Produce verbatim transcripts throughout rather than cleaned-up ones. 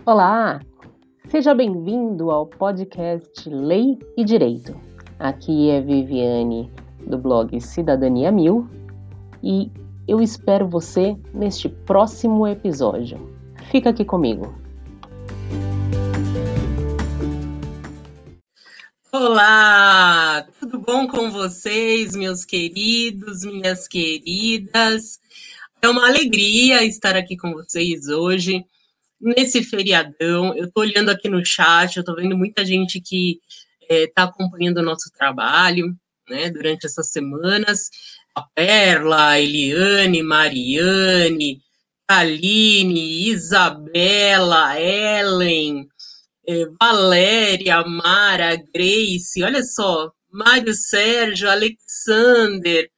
Olá, seja bem-vindo ao podcast Lei e Direito. Aqui é Viviane, do blog Cidadania Mil, e eu espero você neste próximo episódio. Fica aqui comigo. Olá, tudo bom com vocês, meus queridos, minhas queridas? É uma alegria estar aqui com vocês hoje, nesse feriadão. Eu estou olhando aqui no chat, eu estou vendo muita gente que está é, acompanhando o nosso trabalho, né, durante essas semanas. A Perla, a Eliane, Mariane, Aline, Isabela, Ellen, é, Valéria, Mara, Grace, olha só, Mário Sérgio, Alexander,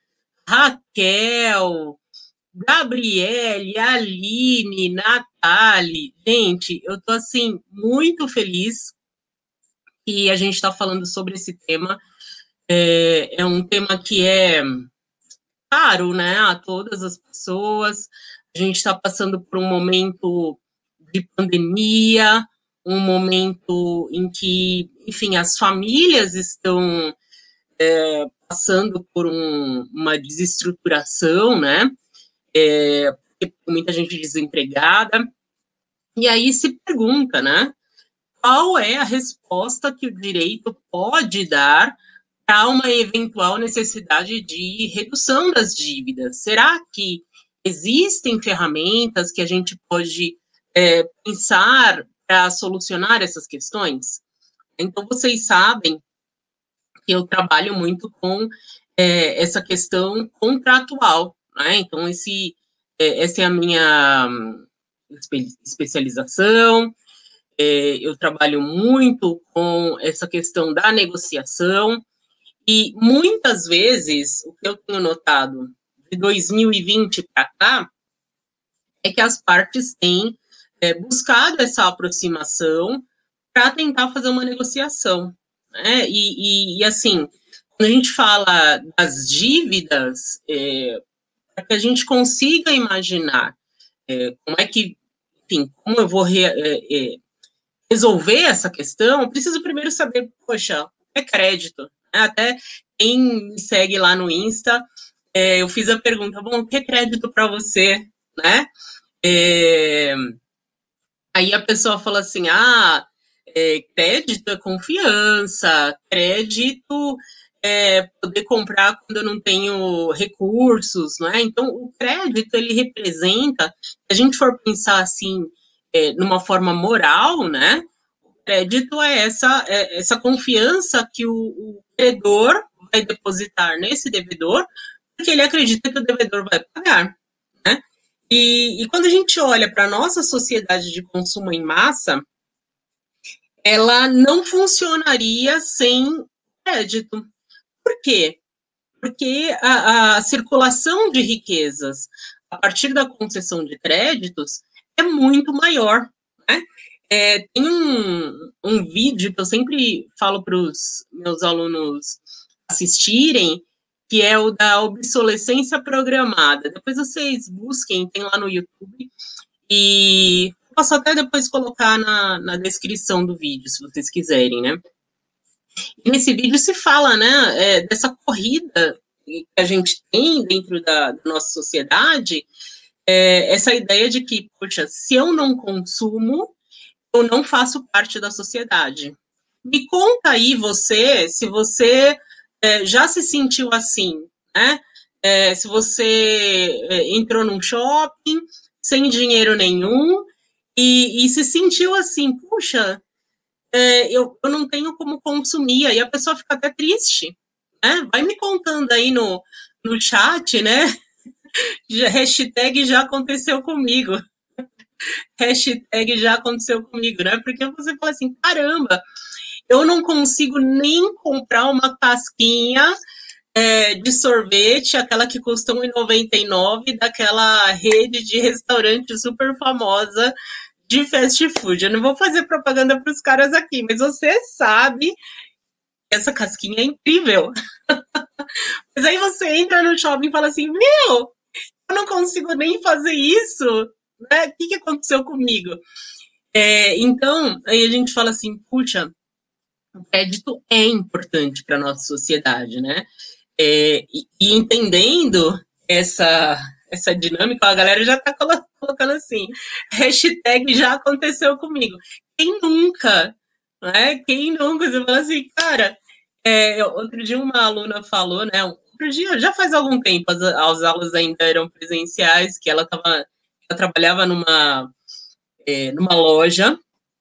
Raquel, Gabriele, Aline, Nathalie. Gente, eu tô assim muito feliz que a gente está falando sobre esse tema. É, é um tema que é caro, né, a todas as pessoas. A gente está passando por um momento de pandemia, um momento em que, enfim, as famílias estão é, passando por um, uma desestruturação, né? É, muita gente desempregada. E aí se pergunta, né? Qual é a resposta que o direito pode dar para uma eventual necessidade de redução das dívidas? Será que existem ferramentas que a gente pode é, pensar para solucionar essas questões? Então, vocês sabem que eu trabalho muito com é, essa questão contratual, né? Então, esse, é, essa é a minha espe especialização. É, eu trabalho muito com essa questão da negociação e, muitas vezes, o que eu tenho notado de dois mil e vinte para cá é que as partes têm é, buscado essa aproximação para tentar fazer uma negociação, né? E, e, e, assim, quando a gente fala das dívidas, é, para que a gente consiga imaginar é, como é que, enfim, como eu vou re, é, é, resolver essa questão, eu preciso primeiro saber, poxa, o que é crédito? Até quem me segue lá no Insta, é, eu fiz a pergunta, bom, o que é crédito para você, né? É, aí a pessoa fala assim, ah, é, crédito é confiança, crédito é poder comprar quando eu não tenho recursos, não é? Então, o crédito, ele representa, se a gente for pensar assim, é, numa forma moral, né? O crédito é essa, é essa confiança que o, o credor vai depositar nesse devedor, porque ele acredita que o devedor vai pagar, né? E, e quando a gente olha para a nossa sociedade de consumo em massa, ela não funcionaria sem crédito. Por quê? Porque a, a circulação de riquezas a partir da concessão de créditos é muito maior, né? É, tem um, um vídeo que eu sempre falo para os meus alunos assistirem, que é o da obsolescência programada. Depois vocês busquem, tem lá no YouTube, e posso até depois colocar na, na descrição do vídeo, se vocês quiserem, né? E nesse vídeo se fala, né, é, dessa corrida que a gente tem dentro da, da nossa sociedade, é, essa ideia de que, poxa, se eu não consumo, eu não faço parte da sociedade. Me conta aí você, se você é, já se sentiu assim, né? É, se você é, entrou num shopping sem dinheiro nenhum e, e se sentiu assim, puxa, é, eu, eu não tenho como consumir, aí a pessoa fica até triste, né? Vai me contando aí no, no chat, né? Hashtag já aconteceu comigo. Hashtag já aconteceu comigo, né? Porque você fala assim, caramba, eu não consigo nem comprar uma casquinha é, de sorvete, aquela que custa um real e noventa e nove centavos, daquela rede de restaurante super famosa de fast food. Eu não vou fazer propaganda para os caras aqui, mas você sabe que essa casquinha é incrível. Mas aí você entra no shopping e fala assim, meu, eu não consigo nem fazer isso, né? O que, que aconteceu comigo? É, então, aí a gente fala assim, puxa, o crédito é importante para a nossa sociedade, né? É, e, e entendendo essa, essa dinâmica, a galera já está colocando assim, hashtag já aconteceu comigo. Quem nunca, né? Quem nunca? Você fala assim, cara, é, outro dia uma aluna falou, né? Outro dia, já faz algum tempo, as, as aulas ainda eram presenciais, que ela, tava, ela trabalhava numa, é, numa loja,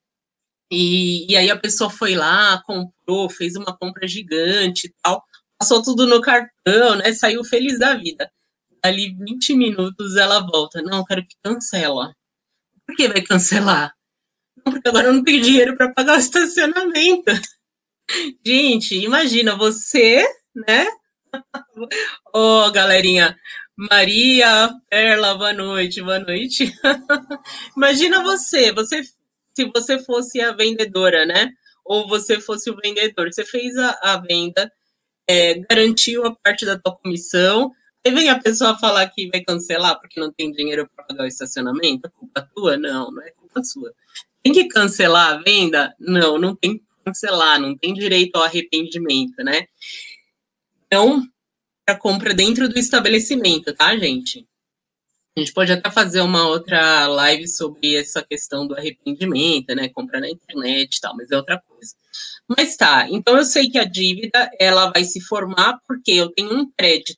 e, e aí a pessoa foi lá, comprou, fez uma compra gigante e tal, passou tudo no cartão, né? Saiu feliz da vida. Ali vinte minutos ela volta. Não, quero que cancela. Por que vai cancelar? Não, porque agora eu não tenho dinheiro para pagar o estacionamento. Gente, imagina você, né? Ô, oh, galerinha. Maria, Perla, boa noite, boa noite. Imagina você, você, se você fosse a vendedora, né? Ou você fosse o vendedor. Você fez a, a venda, é, garantiu a parte da tua comissão, aí vem a pessoa falar que vai cancelar porque não tem dinheiro para pagar o estacionamento, é culpa tua? Não, não é culpa sua. Tem que cancelar a venda? Não, não tem que cancelar, não tem direito ao arrependimento, né? Então, a compra dentro do estabelecimento, tá, gente? A gente pode até fazer uma outra live sobre essa questão do arrependimento, né? Comprar na internet e tal, mas é outra coisa. Mas tá, então eu sei que a dívida, ela vai se formar porque eu tenho um crédito.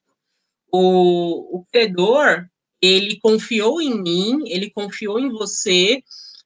O, o credor, ele confiou em mim, ele confiou em você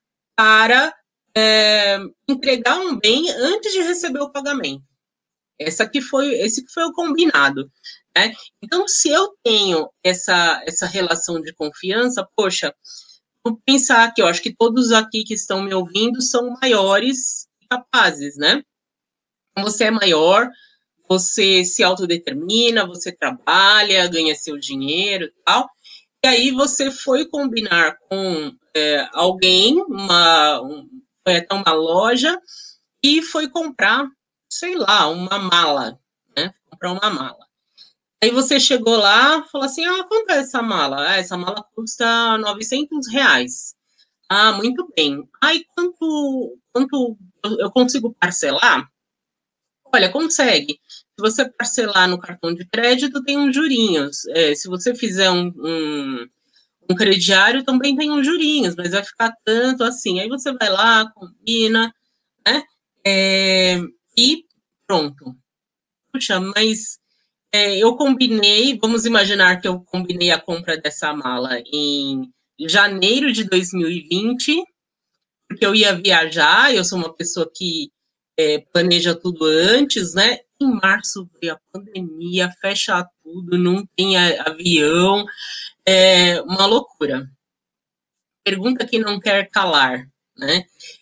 para é, entregar um bem antes de receber o pagamento. Essa que foi, esse que foi o combinado. Né? Então, se eu tenho essa, essa relação de confiança, poxa, vou pensar que eu acho que todos aqui que estão me ouvindo são maiores e capazes, né? Você é maior, você se autodetermina, você trabalha, ganha seu dinheiro e tal. E aí você foi combinar com é, alguém, uma, um, foi até uma loja, e foi comprar, sei lá, uma mala, né? Comprar uma mala. Aí você chegou lá, falou assim, ah, quanto é essa mala? Ah, essa mala custa novecentos reais. Ah, muito bem. Ai, quanto, quanto eu consigo parcelar? Olha, consegue. Se você parcelar no cartão de crédito, tem uns jurinhos. É, se você fizer um, um, um crediário, também tem uns jurinhos, mas vai ficar tanto assim. Aí você vai lá, combina, né? É, e pronto. Puxa, mas é, eu combinei, vamos imaginar que eu combinei a compra dessa mala em janeiro de dois mil e vinte, porque eu ia viajar, eu sou uma pessoa que é, planeja tudo antes, né? Em março veio a pandemia, fecha tudo, não tem avião, é uma loucura. Pergunta que não quer calar, né?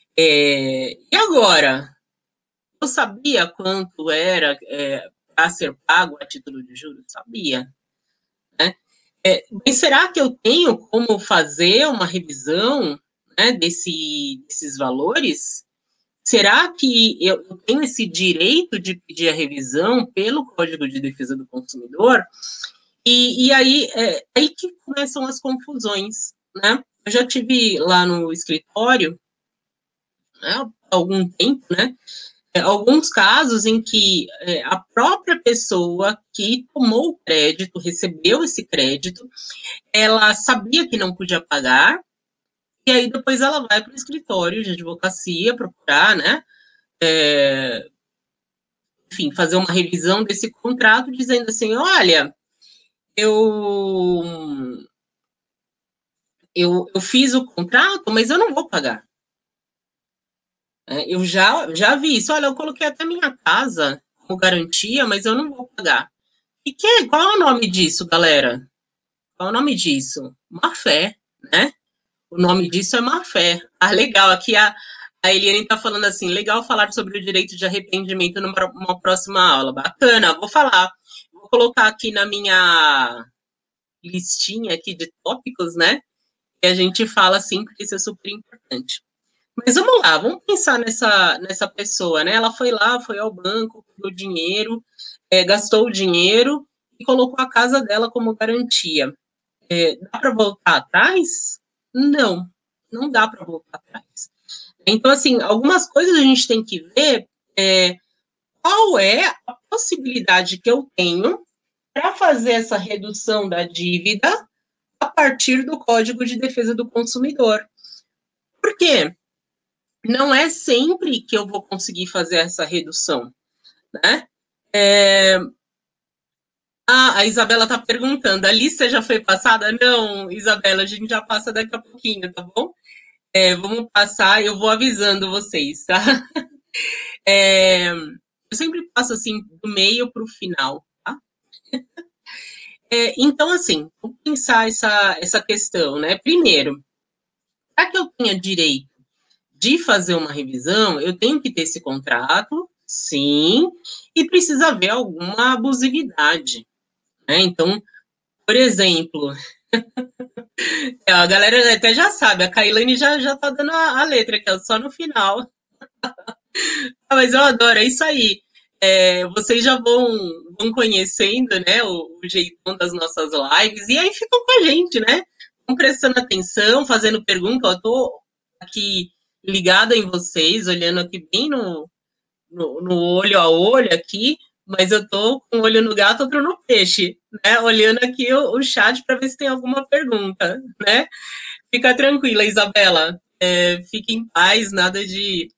É, e agora? Eu sabia quanto era é, para ser pago a título de juros? Sabia, né? É, mas será que eu tenho como fazer uma revisão, né, desse, desses valores? Será que eu tenho esse direito de pedir a revisão pelo Código de Defesa do Consumidor? E, e aí, é aí que começam as confusões, né? Eu já tive lá no escritório, né, há algum tempo, né? Alguns casos em que é, a própria pessoa que tomou o crédito, recebeu esse crédito, ela sabia que não podia pagar, e aí depois ela vai para o escritório de advocacia procurar, né? É, enfim, fazer uma revisão desse contrato, dizendo assim, olha, eu, eu, eu fiz o contrato, mas eu não vou pagar. É, eu já, já vi isso, olha, eu coloquei até minha casa como garantia, mas eu não vou pagar. E que, qual é o nome disso, galera? Qual é o nome disso? Má-fé, né? O nome disso é má-fé. Ah, legal, aqui a, a Eliane está falando assim, legal falar sobre o direito de arrependimento numa, numa próxima aula. Bacana, vou falar. Vou colocar aqui na minha listinha aqui de tópicos, né? Que a gente fala assim, porque isso é super importante. Mas vamos lá, vamos pensar nessa, nessa pessoa, né? Ela foi lá, foi ao banco, pegou dinheiro, é, gastou o dinheiro e colocou a casa dela como garantia. É, dá para voltar atrás? Não, não dá para voltar atrás. Então, assim, algumas coisas a gente tem que ver é, qual é a possibilidade que eu tenho para fazer essa redução da dívida a partir do Código de Defesa do Consumidor. Por quê? Não é sempre que eu vou conseguir fazer essa redução, né? É... Ah, a Isabela está perguntando, a lista já foi passada? Não, Isabela, a gente já passa daqui a pouquinho, tá bom? É, vamos passar, eu vou avisando vocês, tá? É, eu sempre passo assim, do meio para o final, tá? É, então, assim, vamos pensar essa, essa questão, né? Primeiro, para que eu tenha direito de fazer uma revisão, eu tenho que ter esse contrato, sim, e precisa haver alguma abusividade, né? Então, por exemplo, a galera até já sabe, a Kailane já, já tá dando a, a letra aqui, só no final. Ah, mas eu adoro, é isso aí. É, vocês já vão, vão conhecendo, né, o, o jeitão das nossas lives, e aí ficam com a gente, né? Vão prestando atenção, fazendo pergunta. Eu tô aqui ligada em vocês, olhando aqui bem no, no, no olho a olho aqui, mas eu tô com um olho no gato, outro no peixe, né? Olhando aqui o, o chat para ver se tem alguma pergunta, né? Fica tranquila, Isabela. É, fique em paz, nada de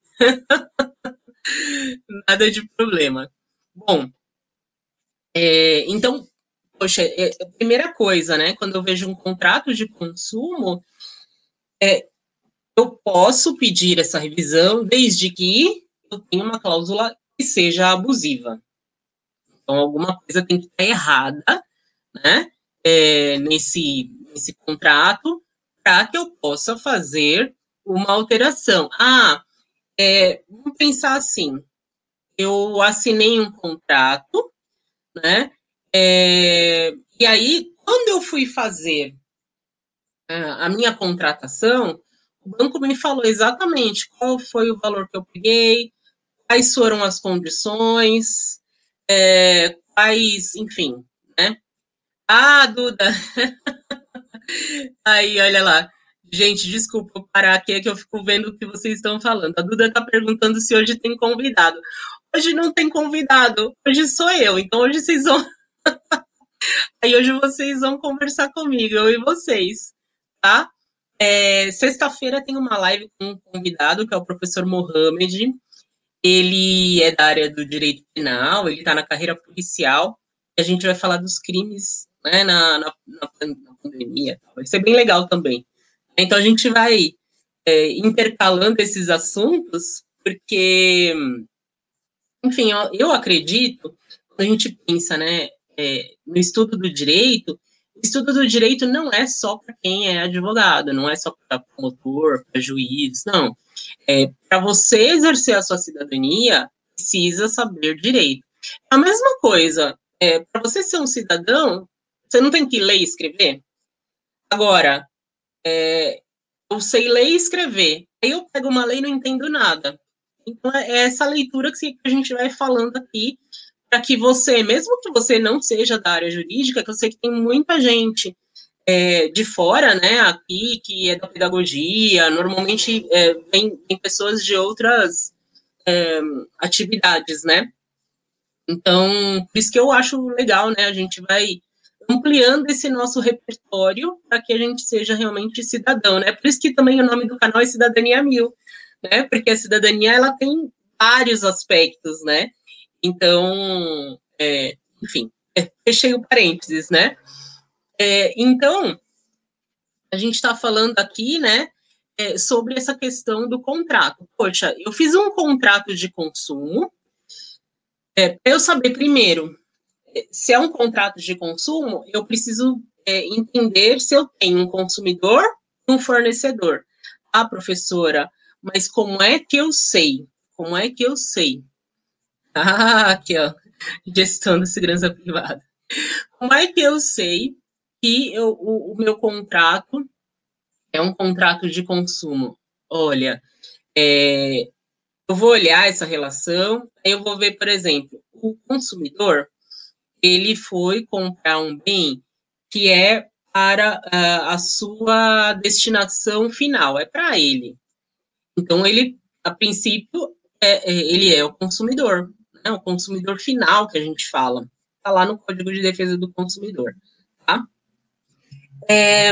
nada de problema. Bom, é, então, poxa, é, a primeira coisa, né? Quando eu vejo um contrato de consumo, é, eu posso pedir essa revisão desde que eu tenha uma cláusula que seja abusiva. Então, alguma coisa tem que estar errada, né? É, nesse, nesse contrato, para que eu possa fazer uma alteração. Ah, é, vamos pensar assim: eu assinei um contrato, né? É, e aí, quando eu fui fazer a, a minha contratação, o banco me falou exatamente qual foi o valor que eu peguei, quais foram as condições, é, quais, enfim, né? Ah, Duda, aí, olha lá. Gente, desculpa parar aqui, é que eu fico vendo o que vocês estão falando. A Duda está perguntando se hoje tem convidado. Hoje não tem convidado, hoje sou eu. Então hoje vocês vão. Aí hoje vocês vão conversar comigo, eu e vocês, tá? É, sexta-feira tem uma live com um convidado, que é o professor Mohamed. Ele é da área do direito penal, ele está na carreira policial. E a gente vai falar dos crimes, né, na, na, na pandemia. Vai ser bem legal também. Então a gente vai é, intercalando esses assuntos, porque, enfim, eu, eu acredito, quando a gente pensa, né, é, no estudo do direito, o estudo do direito não é só para quem é advogado, não é só para promotor, para juiz, não. É, para você exercer a sua cidadania, precisa saber direito. É a mesma coisa, é, para você ser um cidadão, você não tem que ler e escrever? Agora, é, eu sei ler e escrever. Aí eu pego uma lei e não entendo nada. Então, é essa leitura que a gente vai falando aqui, para que você, mesmo que você não seja da área jurídica, que eu sei que tem muita gente é, de fora, né, aqui, que é da pedagogia, normalmente é, vem, vem pessoas de outras é, atividades, né? Então, por isso que eu acho legal, né, a gente vai ampliando esse nosso repertório para que a gente seja realmente cidadão, né? Por isso que também o nome do canal é Cidadania Mil, né? Porque a cidadania, ela tem vários aspectos, né? Então, é, enfim, é, fechei o parênteses, né? É, então, a gente está falando aqui, né, é, sobre essa questão do contrato. Poxa, eu fiz um contrato de consumo, é, para eu saber primeiro se é um contrato de consumo, eu preciso é, entender se eu tenho um consumidor e um fornecedor. Ah, professora, mas como é que eu sei? Como é que eu sei? Ah, aqui, ó, gestão da segurança privada. Como é que eu sei que eu, o, o meu contrato é um contrato de consumo? Olha, é, eu vou olhar essa relação, aí eu vou ver, por exemplo, o consumidor, ele foi comprar um bem que é para uh, a sua destinação final, é para ele. Então, ele, a princípio, é, é, ele é o consumidor, né? O consumidor final que a gente fala. Está lá no Código de Defesa do Consumidor. Tá? É...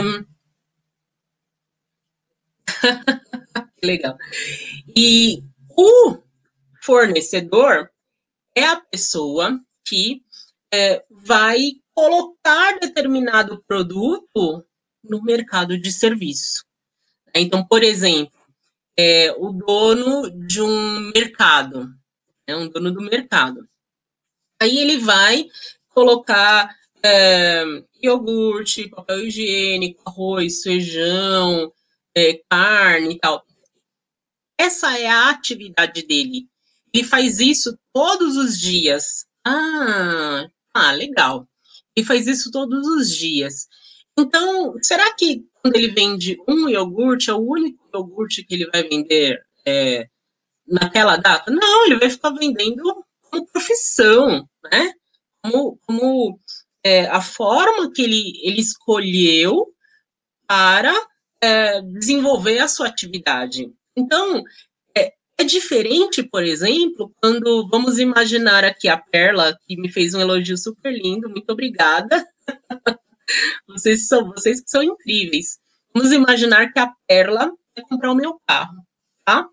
Legal. E o fornecedor é a pessoa que é, vai colocar determinado produto no mercado de serviço. Então, por exemplo, é, o dono de um mercado, é um dono do mercado. Aí ele vai colocar é, iogurte, papel higiênico, arroz, feijão, é, carne e tal. Essa é a atividade dele. Ele faz isso todos os dias. Ah, ah, legal. Ele faz isso todos os dias. Então, será que quando ele vende um iogurte, é o único iogurte que ele vai vender é, naquela data? Não, ele vai ficar vendendo como profissão, né? Como, como é, a forma que ele, ele escolheu para é, desenvolver a sua atividade. Então, é, é diferente, por exemplo, quando vamos imaginar aqui a Perla, que me fez um elogio super lindo, muito obrigada. Vocês são, vocês que são incríveis. Vamos imaginar que a Perla vai comprar o meu carro, tá?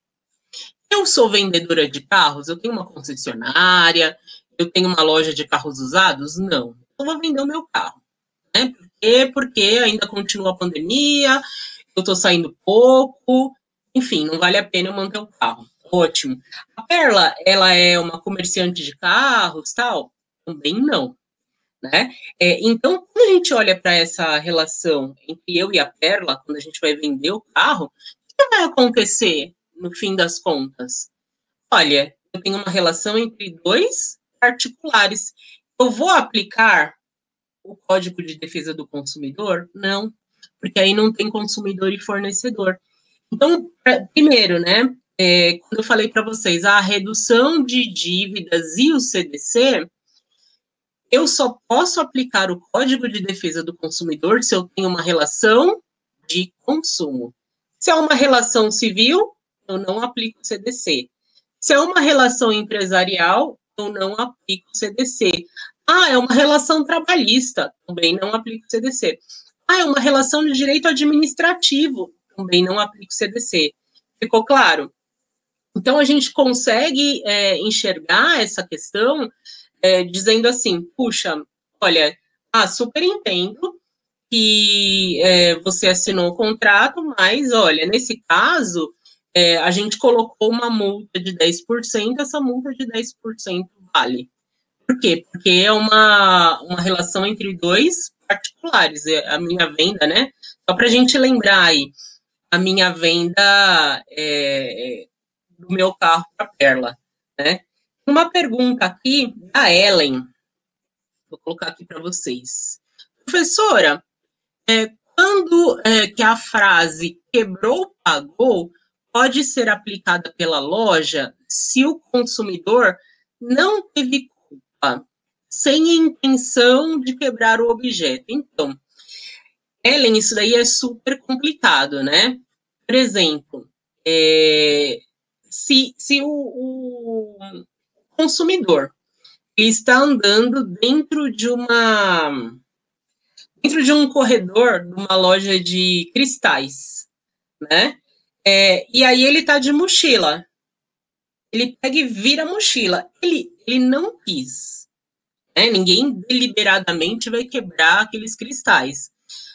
Eu sou vendedora de carros, eu tenho uma concessionária, eu tenho uma loja de carros usados? Não. Eu vou vender o meu carro, né? Por quê? Porque ainda continua a pandemia, eu estou saindo pouco, enfim, não vale a pena eu manter o carro. Ótimo. A Perla, ela é uma comerciante de carros, tal? Também não, né? É, então, quando a gente olha para essa relação entre eu e a Perla, quando a gente vai vender o carro, o que vai acontecer no fim das contas? Olha, eu tenho uma relação entre dois particulares. Eu vou aplicar o Código de Defesa do Consumidor? Não, porque aí não tem consumidor e fornecedor. Então, primeiro, né, é, quando eu falei para vocês, a redução de dívidas e o C D C, eu só posso aplicar o Código de Defesa do Consumidor se eu tenho uma relação de consumo. Se é uma relação civil, eu não aplico o C D C. Se é uma relação empresarial, eu não aplico o C D C. Ah, é uma relação trabalhista, também não aplico o C D C. Ah, é uma relação de direito administrativo, também não aplico o C D C. Ficou claro? Então, a gente consegue é, enxergar essa questão é, dizendo assim, puxa, olha, ah, super entendo que é, você assinou o contrato, mas, olha, nesse caso, é, a gente colocou uma multa de dez por cento, essa multa de dez por cento vale. Por quê? Porque é uma, uma relação entre dois particulares, é a minha venda, né? Só para a gente lembrar aí, a minha venda é, do meu carro para a Perla, né? Uma pergunta aqui da Ellen, vou colocar aqui para vocês. Professora, é, quando é, que a frase quebrou, pagou, pode ser aplicada pela loja se o consumidor não teve culpa, sem intenção de quebrar o objeto. Então, Ellen, isso daí é super complicado, né? Por exemplo, é, se, se o, o consumidor está andando dentro de uma dentro de um corredor de uma loja de cristais, né? É, e aí ele tá de mochila. Ele pega e vira a mochila. Ele, ele não quis. Né? Ninguém deliberadamente vai quebrar aqueles cristais.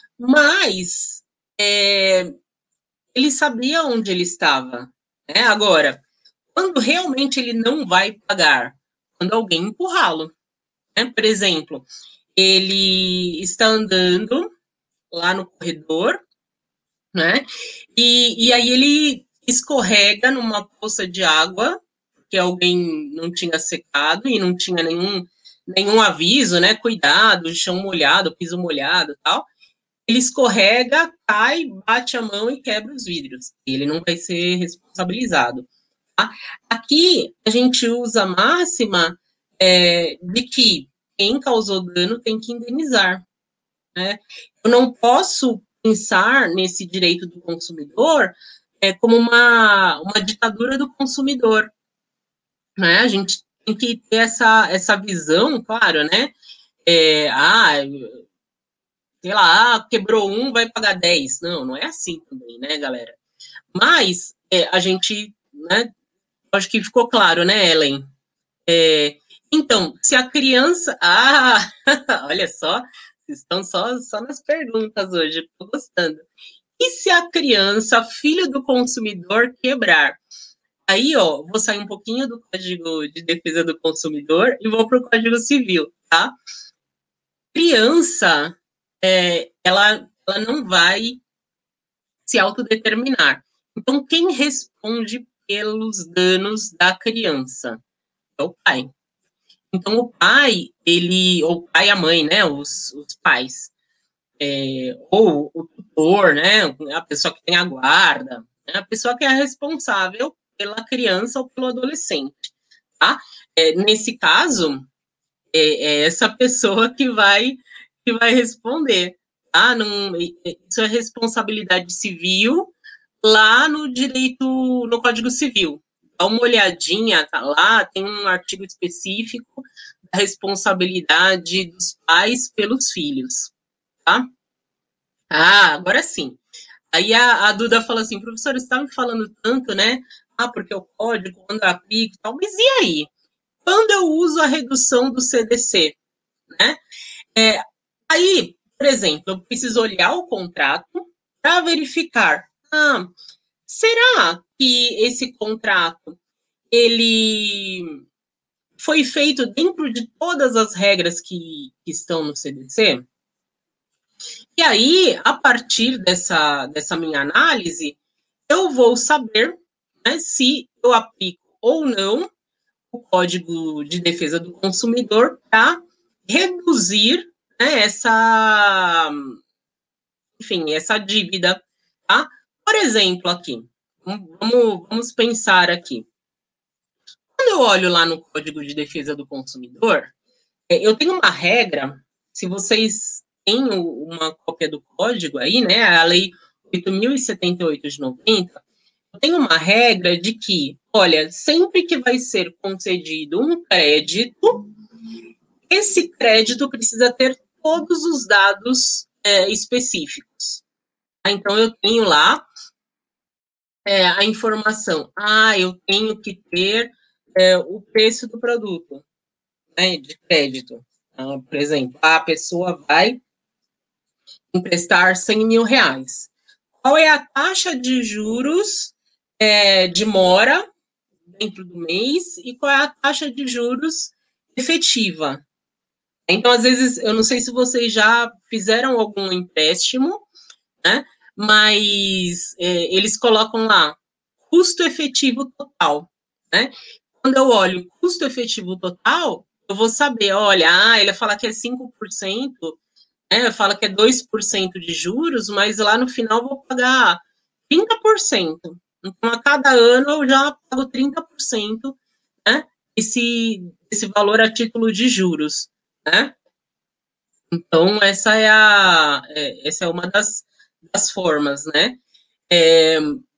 Mas é, ele sabia onde ele estava. Né? Agora, quando realmente ele não vai pagar? Quando alguém empurrá-lo. Né? Por exemplo, ele está andando lá no corredor, né? E, e aí ele escorrega numa poça de água, que alguém não tinha secado e não tinha nenhum, nenhum aviso, né? Cuidado, chão molhado, piso molhado e tal. Ele escorrega, cai, bate a mão e quebra os vidros. Ele não vai ser responsabilizado. Tá? Aqui a gente usa a máxima é, de que quem causou dano tem que indenizar. Né? Eu não posso pensar nesse direito do consumidor é, como uma, uma ditadura do consumidor, né? A gente tem que ter essa, essa visão, claro, né? É, ah, sei lá, ah, quebrou um, vai pagar dez. Não, não é assim também, né, galera? Mas é, a gente, né? Acho que ficou claro, né, Ellen? É, então, se a criança. Ah, olha só, vocês estão só, só nas perguntas hoje, estou gostando. E se a criança, filho do consumidor, quebrar? Aí, ó, vou sair um pouquinho do Código de Defesa do Consumidor e vou para o Código Civil, tá? Criança, é, ela, ela não vai se autodeterminar. Então, quem responde pelos danos da criança? É o pai. Então, o pai, ele, ou o pai e a mãe, né, os, os pais, é, ou o tutor, né, a pessoa que tem a guarda, né, a pessoa que é responsável pela criança ou pelo adolescente, tá? É, nesse caso, é, é essa pessoa que vai, que vai responder, tá? Não, isso é responsabilidade civil lá no direito, no Código Civil. Dá uma olhadinha, tá lá, tem um artigo específico da responsabilidade dos pais pelos filhos, tá? Ah, agora sim. Aí a, a Duda fala assim, professor, você está me falando tanto, né? Ah, porque o código, quando eu aplico e tal, mas e aí? Quando eu uso a redução do C D C, né? É, aí, por exemplo, eu preciso olhar o contrato para verificar, ah, será que esse contrato ele foi feito dentro de todas as regras que, que estão no C D C? E aí, a partir dessa, dessa minha análise, eu vou saber, né, se eu aplico ou não o Código de Defesa do Consumidor para reduzir, né, essa, enfim, essa dívida, tá? Por exemplo, aqui, vamos, vamos pensar aqui. Quando eu olho lá no Código de Defesa do Consumidor, eu tenho uma regra, se vocês têm uma cópia do código aí, né, a Lei oito mil e setenta e oito de noventa, tem uma regra de que, olha, sempre que vai ser concedido um crédito, esse crédito precisa ter todos os dados é, específicos. Então, eu tenho lá é, a informação. Ah, eu tenho que ter é, o preço do produto, né, de crédito. Então, por exemplo, a pessoa vai emprestar cem mil reais. Qual é a taxa de juros é, de mora dentro do mês e qual é a taxa de juros efetiva? Então, às vezes, eu não sei se vocês já fizeram algum empréstimo, né? Mas é, eles colocam lá custo efetivo total, né? Quando eu olho custo efetivo total, eu vou saber, olha, ah, ele fala que é cinco por cento, né? Fala que é dois por cento de juros, mas lá no final eu vou pagar trinta por cento. Então, a cada ano eu já pago trinta por cento, né? Esse, esse valor a título de juros, né? Então, essa é, a, é, essa é uma das, das formas, né? É,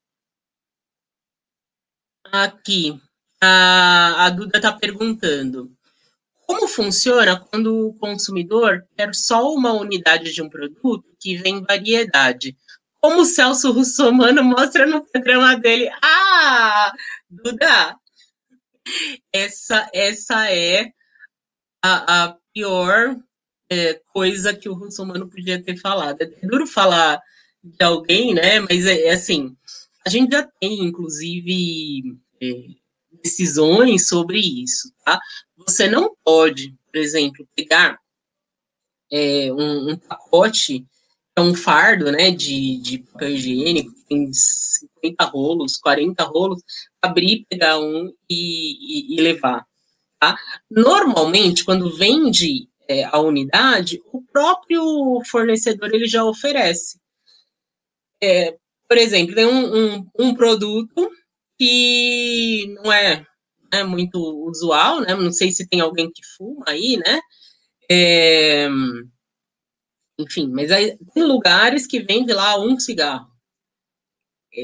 aqui, a, a Duda está perguntando, como funciona quando o consumidor quer só uma unidade de um produto que vem variedade? Como o Celso Russomano mostra no programa dele. Ah, Duda, essa, essa é a, a pior é, coisa que o Russomano podia ter falado. É duro falar de alguém, né? Mas é, é assim, a gente já tem, inclusive, é, decisões sobre isso, tá? Você não pode, por exemplo, pegar é, um, um pacote, é um fardo, né, de, de papel higiênico, tem cinquenta rolos, quarenta rolos, abrir, pegar um e, e, e levar, tá? Normalmente, quando vende é, a unidade, o próprio fornecedor ele já oferece. É, por exemplo, tem um, um, um produto que não é, é muito usual, né? Não sei se tem alguém que fuma aí, né? É, enfim, mas aí, tem lugares que vende lá um cigarro. É,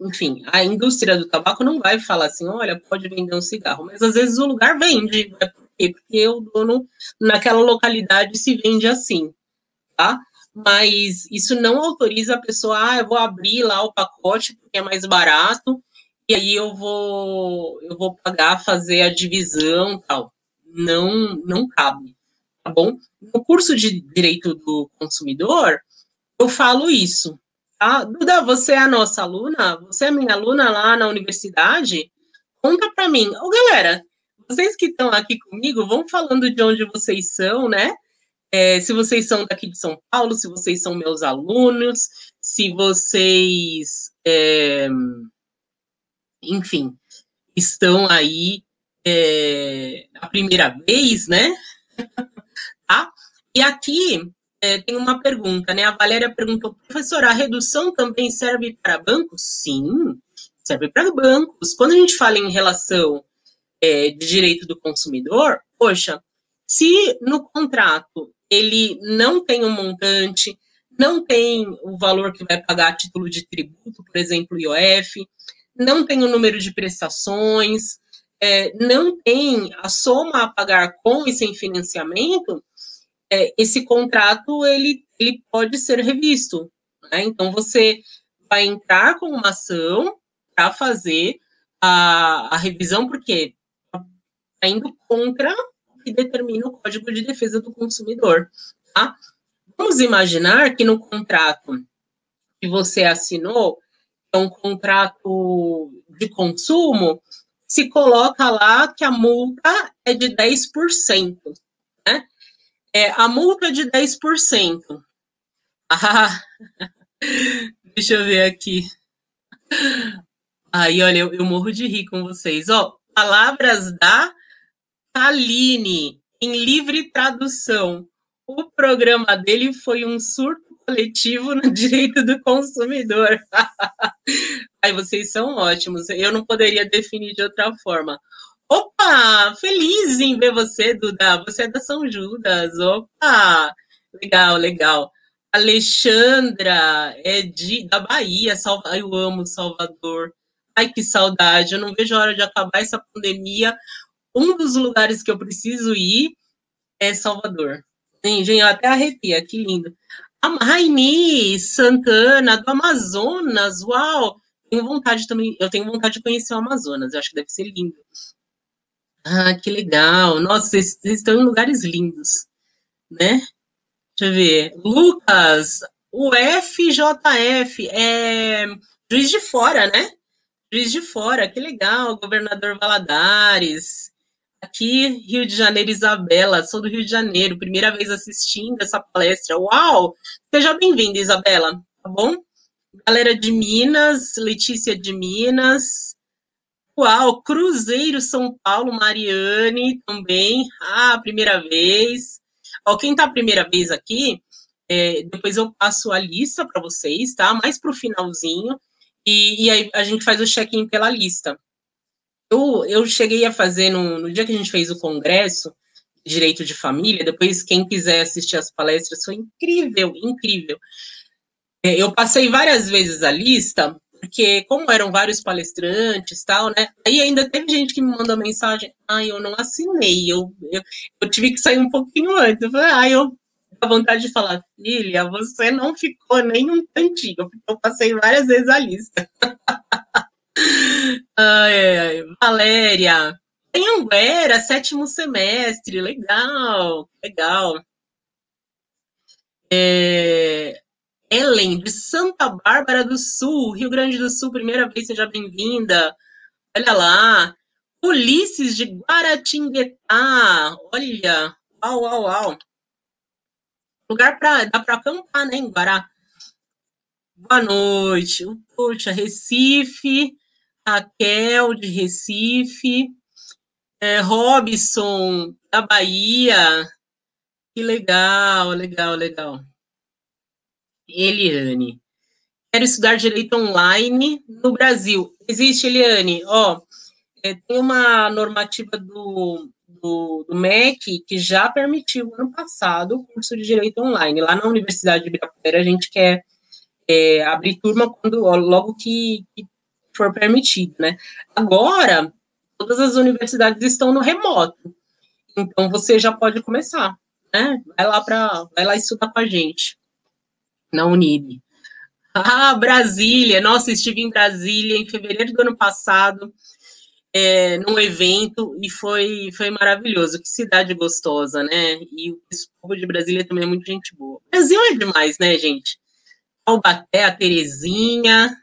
enfim, a indústria do tabaco não vai falar assim, olha, pode vender um cigarro, mas às vezes o lugar vende, né? Por quê? Porque o dono, naquela localidade, se vende assim, tá? Mas isso não autoriza a pessoa, ah, eu vou abrir lá o pacote porque é mais barato, e aí eu vou, eu vou pagar, fazer a divisão e tal. Não, não cabe, tá bom? No curso de Direito do Consumidor, eu falo isso. Tá? Duda, você é a nossa aluna? Você é minha aluna lá na universidade? Conta para mim. Ô, galera, vocês que estão aqui comigo, vão falando de onde vocês são, né? É, se vocês são daqui de São Paulo, se vocês são meus alunos, se vocês, é, enfim, estão aí é, a primeira vez, né? Tá? E aqui é, tem uma pergunta, né? A Valéria perguntou, professora, a redução também serve para bancos? Sim, serve para bancos. Quando a gente fala em relação é, de direito do consumidor, poxa, se no contrato ele não tem um montante, não tem o valor que vai pagar a título de tributo, por exemplo, I O F, não tem o número de prestações, é, não tem a soma a pagar com e sem financiamento, é, esse contrato ele, ele pode ser revisto. Né? Então, você vai entrar com uma ação para fazer a, a revisão, porque está indo contra o que determina o Código de Defesa do Consumidor. Tá? Vamos imaginar que no contrato que você assinou, é um contrato de consumo, se coloca lá que a multa é de dez por cento. Né? É, a multa é de dez por cento. Ah, deixa eu ver aqui. Aí, olha, eu, eu morro de rir com vocês. Ó, palavras da Aline, em livre tradução. O programa dele foi um surto coletivo no direito do consumidor. Ai, vocês são ótimos. Eu não poderia definir de outra forma. Opa, feliz em ver você, Duda. Você é da São Judas. Opa, legal, legal. Alexandra é de, da Bahia. Salva... Ai, eu amo Salvador. Ai, que saudade. Eu não vejo a hora de acabar essa pandemia. Um dos lugares que eu preciso ir é Salvador. Gente, eu até arrepia, que lindo. A Raini Santana, do Amazonas, uau! Tenho vontade também, eu tenho vontade de conhecer o Amazonas, eu acho que deve ser lindo. Ah, que legal. Nossa, vocês, vocês estão em lugares lindos, né? Deixa eu ver. Lucas, o F J F é Juiz de Fora, né? Juiz de Fora, que legal. Governador Valadares. Aqui, Rio de Janeiro, Isabela. Sou do Rio de Janeiro, primeira vez assistindo essa palestra. Uau! Seja bem-vinda, Isabela, tá bom? Galera de Minas, Letícia de Minas. Uau, Cruzeiro, São Paulo, Mariane também. Ah, primeira vez. Ó, quem tá a primeira vez aqui, é, depois eu passo a lista para vocês, tá? Mais pro finalzinho. E, e aí a gente faz o check-in pela lista. Eu, eu cheguei a fazer, no, no dia que a gente fez o congresso de Direito de Família, depois quem quiser assistir as palestras, foi incrível, incrível. É, eu passei várias vezes a lista, porque como eram vários palestrantes tal, né? Aí ainda teve gente que me mandou mensagem, ai, eu não assinei, eu, eu, eu tive que sair um pouquinho antes. Eu falei, ai, eu a vontade de falar, filha, você não ficou nem um tantinho, porque eu passei várias vezes a lista. Ai, ai, Valéria, Anhanguera, sétimo semestre, legal, legal. É, Ellen, de Santa Bárbara do Sul, Rio Grande do Sul, primeira vez, seja bem-vinda. Olha lá. Ulisses de Guaratinguetá, olha, uau, uau, uau. Lugar para dá para acampar, né, em Guará. Boa noite. Poxa, Recife, Raquel de Recife, é, Robson da Bahia. Que legal, legal, legal. Eliane. Quero estudar direito online no Brasil. Existe, Eliane? Ó, é, tem uma normativa do, do, do M E C que já permitiu, ano passado, o curso de direito online. Lá na Universidade de Ibirapuera, a gente quer é, abrir turma quando, ó, logo que, que for permitido, né? Agora, todas as universidades estão no remoto, então você já pode começar, né? Vai lá para, vai lá estudar com a gente na Unib. Ah, Brasília! Nossa, estive em Brasília em fevereiro do ano passado, é, num evento, e foi, foi maravilhoso. Que cidade gostosa, né? E o povo de Brasília também é muito gente boa. Brasil é demais, né, gente? Taubaté, a Terezinha,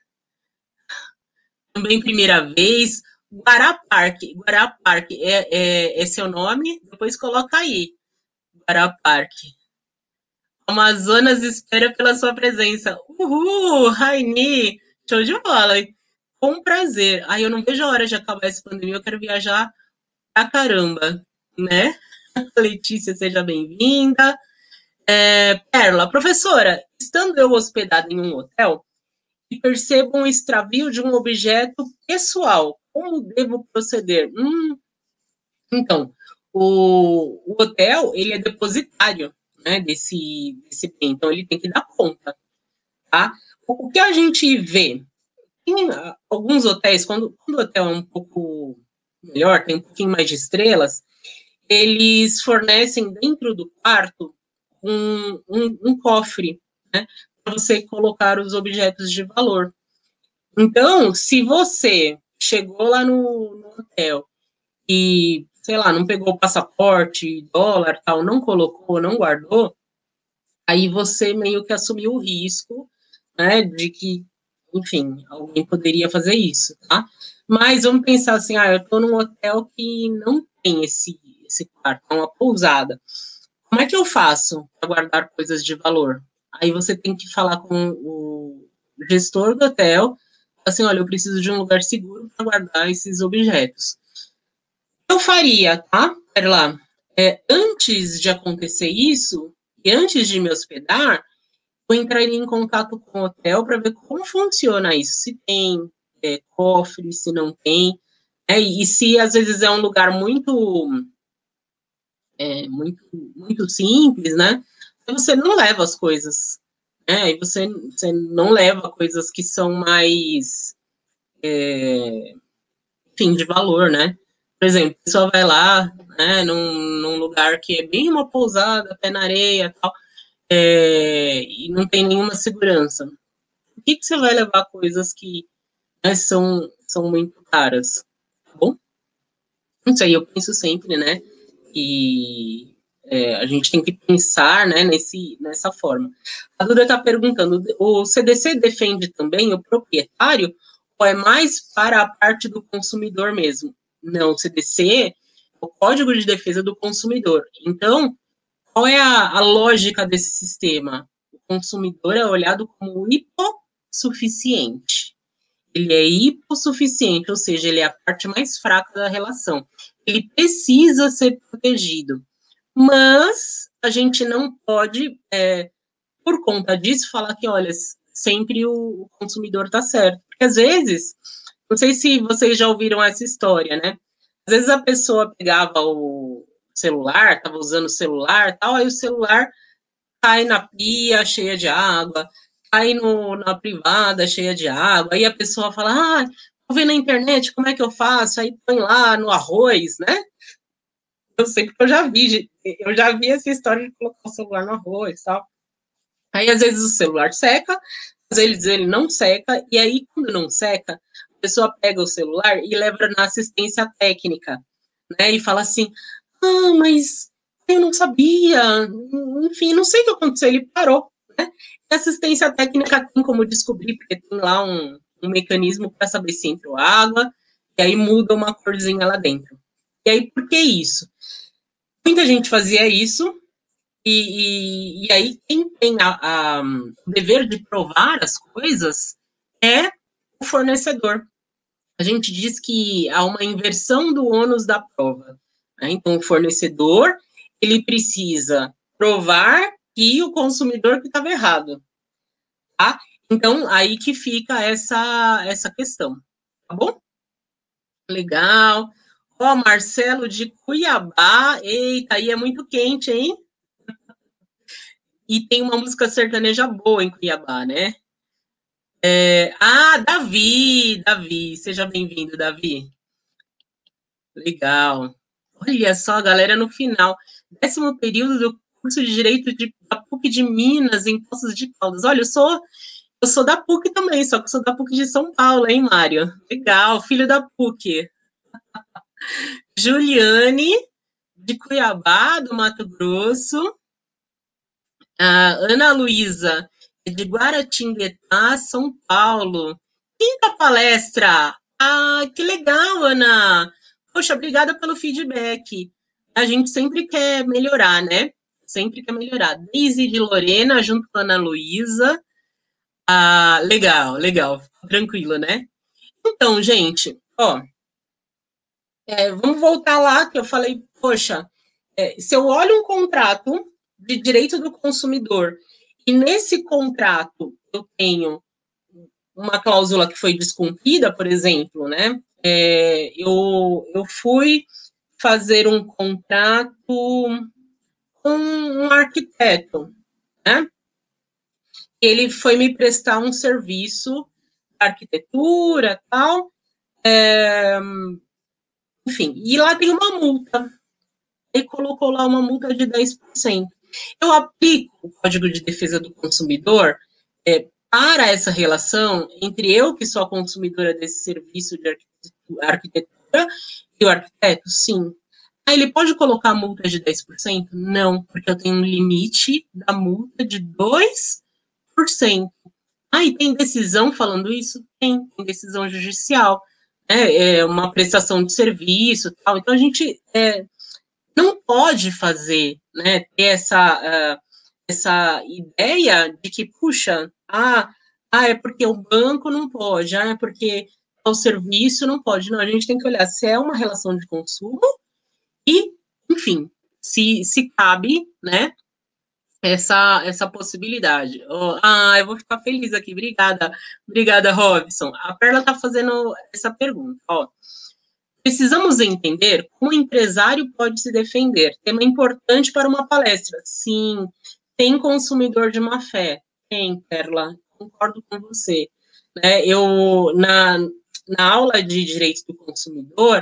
também primeira vez. Guaraparque, Guaraparque é, é, é seu nome? Depois coloca aí, Guaraparque. Amazonas espera pela sua presença. Uhul, Raini, show de bola. Com prazer. Ai, eu não vejo a hora de acabar essa pandemia, eu quero viajar pra caramba, né? Letícia, seja bem-vinda. É, Perla, professora, estando eu hospedada em um hotel e percebo um extravio de um objeto pessoal, como devo proceder? Hum, então, o, o hotel, ele é depositário, né, desse, desse bem, então ele tem que dar conta, tá? O que a gente vê? Em alguns hotéis, quando, quando o hotel é um pouco melhor, tem um pouquinho mais de estrelas, eles fornecem dentro do quarto um, um, um cofre, né, para você colocar os objetos de valor. Então, se você chegou lá no, no hotel e, sei lá, não pegou o passaporte, dólar, tal, não colocou, não guardou, aí você meio que assumiu o risco, né, de que, enfim, alguém poderia fazer isso, tá? Mas vamos pensar assim, ah, eu tô num hotel que não tem esse, esse quarto, é uma pousada. Como é que eu faço para guardar coisas de valor? Aí você tem que falar com o gestor do hotel, assim, olha, eu preciso de um lugar seguro para guardar esses objetos. Eu faria, tá? Pera lá. É, antes de acontecer isso, e antes de me hospedar, eu entraria em contato com o hotel para ver como funciona isso. Se tem é, cofre, se não tem. É, e se às vezes é um lugar muito, é, muito, muito simples, né? Você não leva as coisas. Né? E você, você não leva coisas que são mais, é, enfim, de valor, né? Por exemplo, a pessoa vai lá, né, num, num lugar que é bem uma pousada, pé na areia, tal, é, e não tem nenhuma segurança. Por que, que você vai levar coisas que, né, são, são muito caras? Tá bom? Isso aí eu penso sempre, né? E é, a gente tem que pensar, né, nesse, nessa forma. A Duda está perguntando, o C D C defende também o proprietário ou é mais para a parte do consumidor mesmo? Não, o C D C é o Código de Defesa do Consumidor. Então, qual é a, a lógica desse sistema? O consumidor é olhado como hipossuficiente. Ele é hipossuficiente, ou seja, ele é a parte mais fraca da relação. Ele precisa ser protegido. Mas a gente não pode, é, por conta disso, falar que, olha, sempre o, o consumidor está certo. Porque às vezes, não sei se vocês já ouviram essa história, né? Às vezes a pessoa pegava o celular, estava usando o celular, tal, aí o celular cai na pia cheia de água, cai no, na privada cheia de água, aí a pessoa fala, ah, vou ver na internet como é que eu faço, aí põe lá no arroz, né? Eu sei porque eu já vi, eu já vi essa história de colocar o celular no arroz e tal. Aí, às vezes, o celular seca, às vezes ele não seca, e aí, quando não seca, a pessoa pega o celular e leva na assistência técnica, né? E fala assim, ah, mas eu não sabia, enfim, não sei o que aconteceu, ele parou, né? E a assistência técnica tem como descobrir, porque tem lá um, um mecanismo para saber se entrou água, e aí muda uma corzinha lá dentro. E aí, por que isso? Muita gente fazia isso, e, e, e aí quem tem a, a, o dever de provar as coisas é o fornecedor. A gente diz que há uma inversão do ônus da prova. Né? Então, o fornecedor, ele precisa provar que o consumidor que estava errado. Tá? Então, aí que fica essa, essa questão. Tá bom? Legal. Ó, Marcelo de Cuiabá. Eita, aí é muito quente, hein? E tem uma música sertaneja boa em Cuiabá, né? É, ah, Davi, Davi, seja bem-vindo, Davi. Legal. Olha só, a galera no final. Décimo período do curso de Direito de, da PUC de Minas, em Poços de Caldas. Olha, eu sou, eu sou da PUC também, só que eu sou da PUC de São Paulo, hein, Mário? Legal, filho da PUC. Juliane, de Cuiabá, do Mato Grosso. A Ana Luísa, de Guaratinguetá, São Paulo. Quinta palestra. Ah, que legal, Ana. Poxa, obrigada pelo feedback. A gente sempre quer melhorar, né? Sempre quer melhorar. Daisy de Lorena, junto com a Ana Luísa. Ah, legal, legal. Tranquilo, né? Então, gente, ó, é, vamos voltar lá que eu falei, poxa, é, se eu olho um contrato de direito do consumidor e nesse contrato eu tenho uma cláusula que foi descumprida, por exemplo, né? É, eu, eu fui fazer um contrato com um arquiteto, né? Ele foi me prestar um serviço de arquitetura, tal, é, enfim, e lá tem uma multa. Ele colocou lá uma multa de dez por cento. Eu aplico o Código de Defesa do Consumidor é, para essa relação entre eu, que sou a consumidora desse serviço de arquitetura, e o arquiteto? Sim. Ah, ele pode colocar a multa de dez por cento? Não, porque eu tenho um limite da multa de dois por cento. Ah, e tem decisão falando isso? Tem, tem decisão judicial. É, é uma prestação de serviço tal. Então, a gente é, não pode fazer, né, ter essa, uh, essa ideia de que, puxa, ah, ah, é porque o banco não pode, ah, é porque o serviço não pode. Não, a gente tem que olhar se é uma relação de consumo e, enfim, se, se cabe, né, essa, essa possibilidade. Oh, ah, eu vou ficar feliz aqui. Obrigada, obrigada, Robson. A Perla está fazendo essa pergunta, ó. Precisamos entender como o empresário pode se defender. Tema importante para uma palestra. Sim, tem consumidor de má fé. Tem, Perla, concordo com você. Né, eu, na, na aula de direito do consumidor,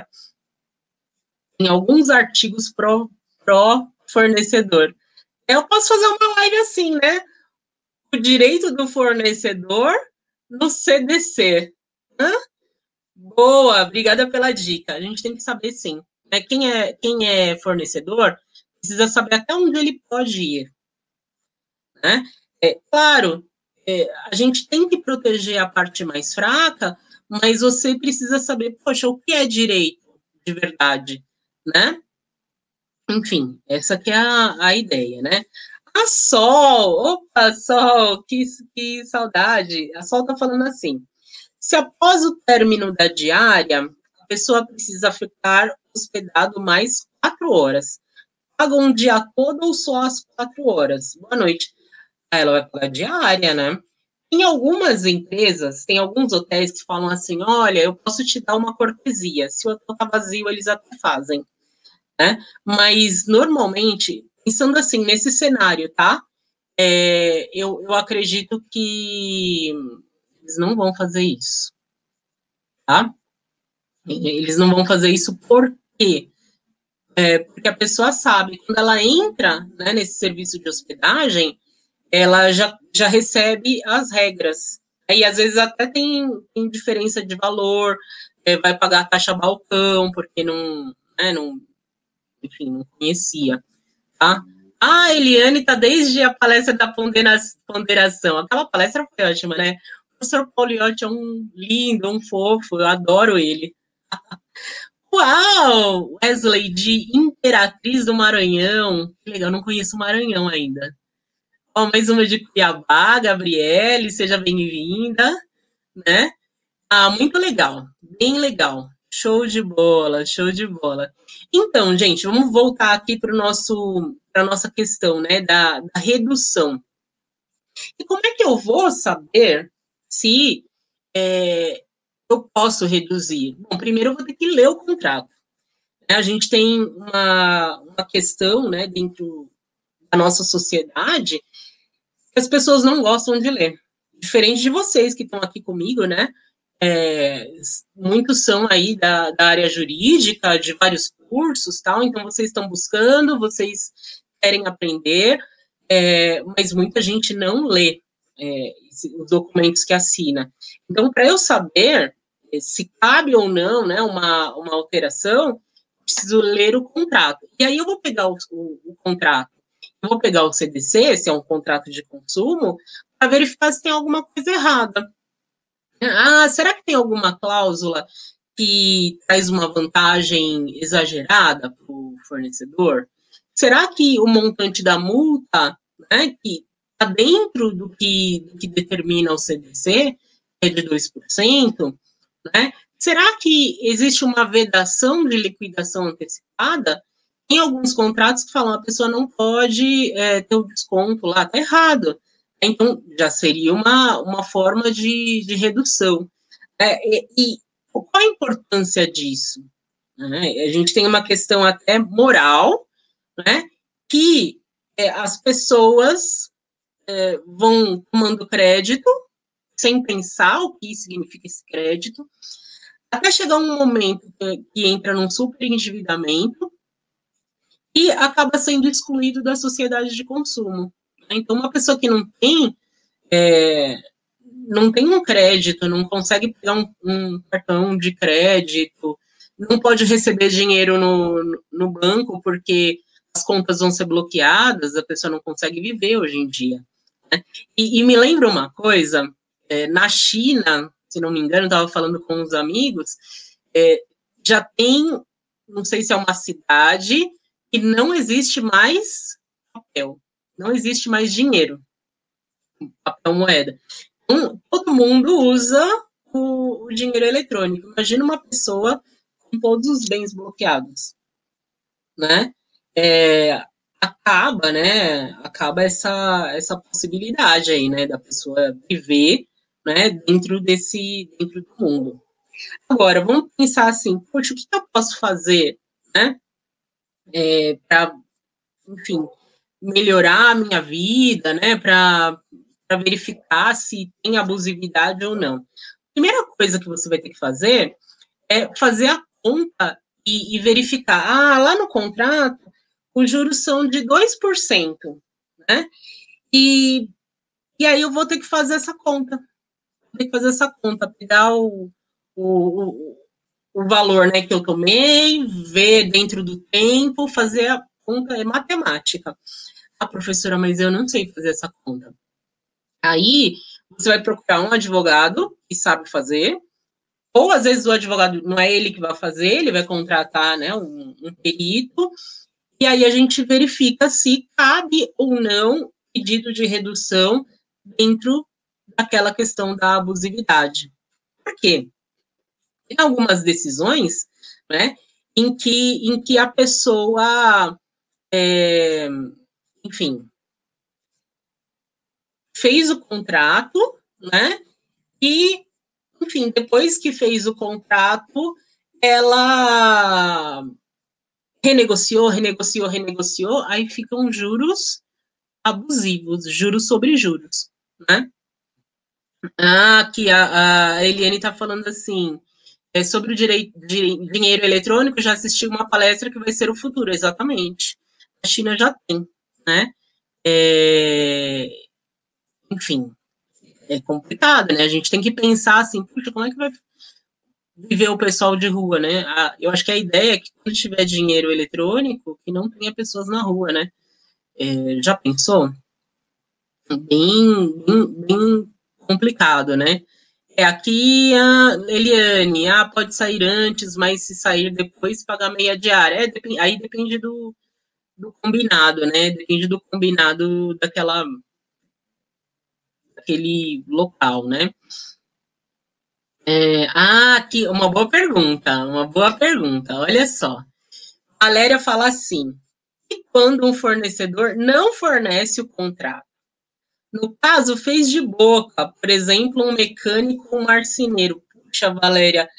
tem alguns artigos pró, pró fornecedor. Eu posso fazer uma live assim, né? O direito do fornecedor no C D C. Hã? Boa, obrigada pela dica. A gente tem que saber, sim. Né? Quem, é, quem é fornecedor precisa saber até onde ele pode ir. Né? É, claro, é, a gente tem que proteger a parte mais fraca, mas você precisa saber, poxa, o que é direito de verdade, né? Enfim, essa que é a, a ideia, né? A Sol, opa, Sol, que, que saudade. A Sol tá falando assim, se após o término da diária, a pessoa precisa ficar hospedado mais quatro horas, paga um dia todo ou só as quatro horas? Boa noite. Aí ela vai pagar diária, né? Em algumas empresas, tem alguns hotéis que falam assim, olha, eu posso te dar uma cortesia, se o hotel tá vazio, eles até fazem, né? Mas, normalmente, pensando assim, nesse cenário, tá? É, eu, eu acredito que eles não vão fazer isso, tá? Eles não vão fazer isso por quê? É, porque a pessoa sabe, quando ela entra, né, nesse serviço de hospedagem, ela já, já recebe as regras. Aí, às vezes, até tem, tem diferença de valor, é, vai pagar a taxa balcão, porque não, né, não, enfim, não conhecia, tá? Ah, a Eliane está desde a palestra da ponderação. Aquela palestra foi ótima, né? O professor Pauliotti é um lindo, um fofo, eu adoro ele. Uau! Wesley de Imperatriz do Maranhão. Que legal, não conheço o Maranhão ainda. Ó, mais uma de Cuiabá, Gabriele, seja bem-vinda, né? Ah, muito legal, bem legal. Show de bola, show de bola. Então, gente, vamos voltar aqui para nosso para nossa questão, né, da, da redução. E como é que eu vou saber se é, eu posso reduzir? Bom, primeiro eu vou ter que ler o contrato. A gente tem uma, uma questão, né, dentro da nossa sociedade que as pessoas não gostam de ler. diferente de vocês que estão aqui comigo, né? É, muitos são aí da, da área jurídica, de vários cursos, tal, então vocês estão buscando, vocês querem aprender, é, mas muita gente não lê é, os documentos que assina. Então, para eu saber se cabe ou não, né, uma, uma alteração, preciso ler o contrato. E aí eu vou pegar o, o, o contrato, eu vou pegar o C D C, se é um contrato de consumo, para verificar se tem alguma coisa errada. Ah, será que tem alguma cláusula que traz uma vantagem exagerada para o fornecedor? Será que o montante da multa, né, que está dentro do que, do que determina o C D C, é de dois por cento, né? Será que existe uma vedação de liquidação antecipada? Tem alguns contratos que falam que a pessoa não pode é, ter o desconto lá, está errado. Então, já seria uma, uma forma de, de redução. É, e, e qual a importância disso? Né? A gente tem uma questão até moral, né, que é, as pessoas é, vão tomando crédito sem pensar o que significa esse crédito, até chegar um momento que, que entra num superendividamento e acaba sendo excluído da sociedade de consumo. Então, uma pessoa que não tem é, não tem um crédito, não consegue pegar um, um cartão de crédito, não pode receber dinheiro no, no banco porque as contas vão ser bloqueadas, a pessoa não consegue viver hoje em dia. Né? E, e me lembra uma coisa, é, na China, se não me engano, eu estava falando com uns amigos, é, já tem, não sei se é uma cidade, que não existe mais papel, não existe mais dinheiro, papel moeda. Então, todo mundo usa o, o dinheiro eletrônico. Imagina uma pessoa com todos os bens bloqueados, né? É, acaba, né? Acaba essa, essa possibilidade aí, né? Da pessoa viver, né? Dentro desse, dentro do mundo. Agora, vamos pensar assim, poxa, o que eu posso fazer, né? É, para, enfim, melhorar a minha vida, né? Para para verificar se tem abusividade ou não. A primeira coisa que você vai ter que fazer é fazer a conta e, e verificar. Ah, lá no contrato, os juros são de dois por cento, né? E, e aí eu vou ter que fazer essa conta. Vou ter que fazer essa conta, pegar o, o, o valor, né, que eu tomei, ver dentro do tempo, fazer a conta, é matemática. Ah, professora, mas eu não sei fazer essa conta. Aí, você vai procurar um advogado que sabe fazer, ou às vezes o advogado não é ele que vai fazer, ele vai contratar, né, um, um perito, e aí a gente verifica se cabe ou não pedido de redução dentro daquela questão da abusividade. Por quê? Tem algumas decisões, né, em que, em que a pessoa, é, enfim, fez o contrato, né, e, enfim, depois que fez o contrato, ela renegociou, renegociou, renegociou, aí ficam juros abusivos, juros sobre juros, né? Ah, aqui a, a Eliane está falando assim, é sobre o direito de dinheiro eletrônico, já assisti uma palestra que vai ser o futuro, exatamente. A China já tem, né? É, enfim, é complicado, né? A gente tem que pensar assim, puxa, como é que vai viver o pessoal de rua, né? A, eu acho que a ideia é que quando tiver dinheiro eletrônico, que não tenha pessoas na rua, né? É, já pensou? Bem, bem, bem complicado, né? É, aqui a Eliane, ah, pode sair antes, mas se sair depois, pagar meia diária. É, depend, aí depende do, do combinado, né? Depende do combinado daquela, daquele local, né? É, ah, aqui, uma boa pergunta, uma boa pergunta, olha só. Valéria fala assim, e quando um fornecedor não fornece o contrato? No caso, fez de boca, por exemplo, um mecânico ou um marceneiro. Puxa, Valéria,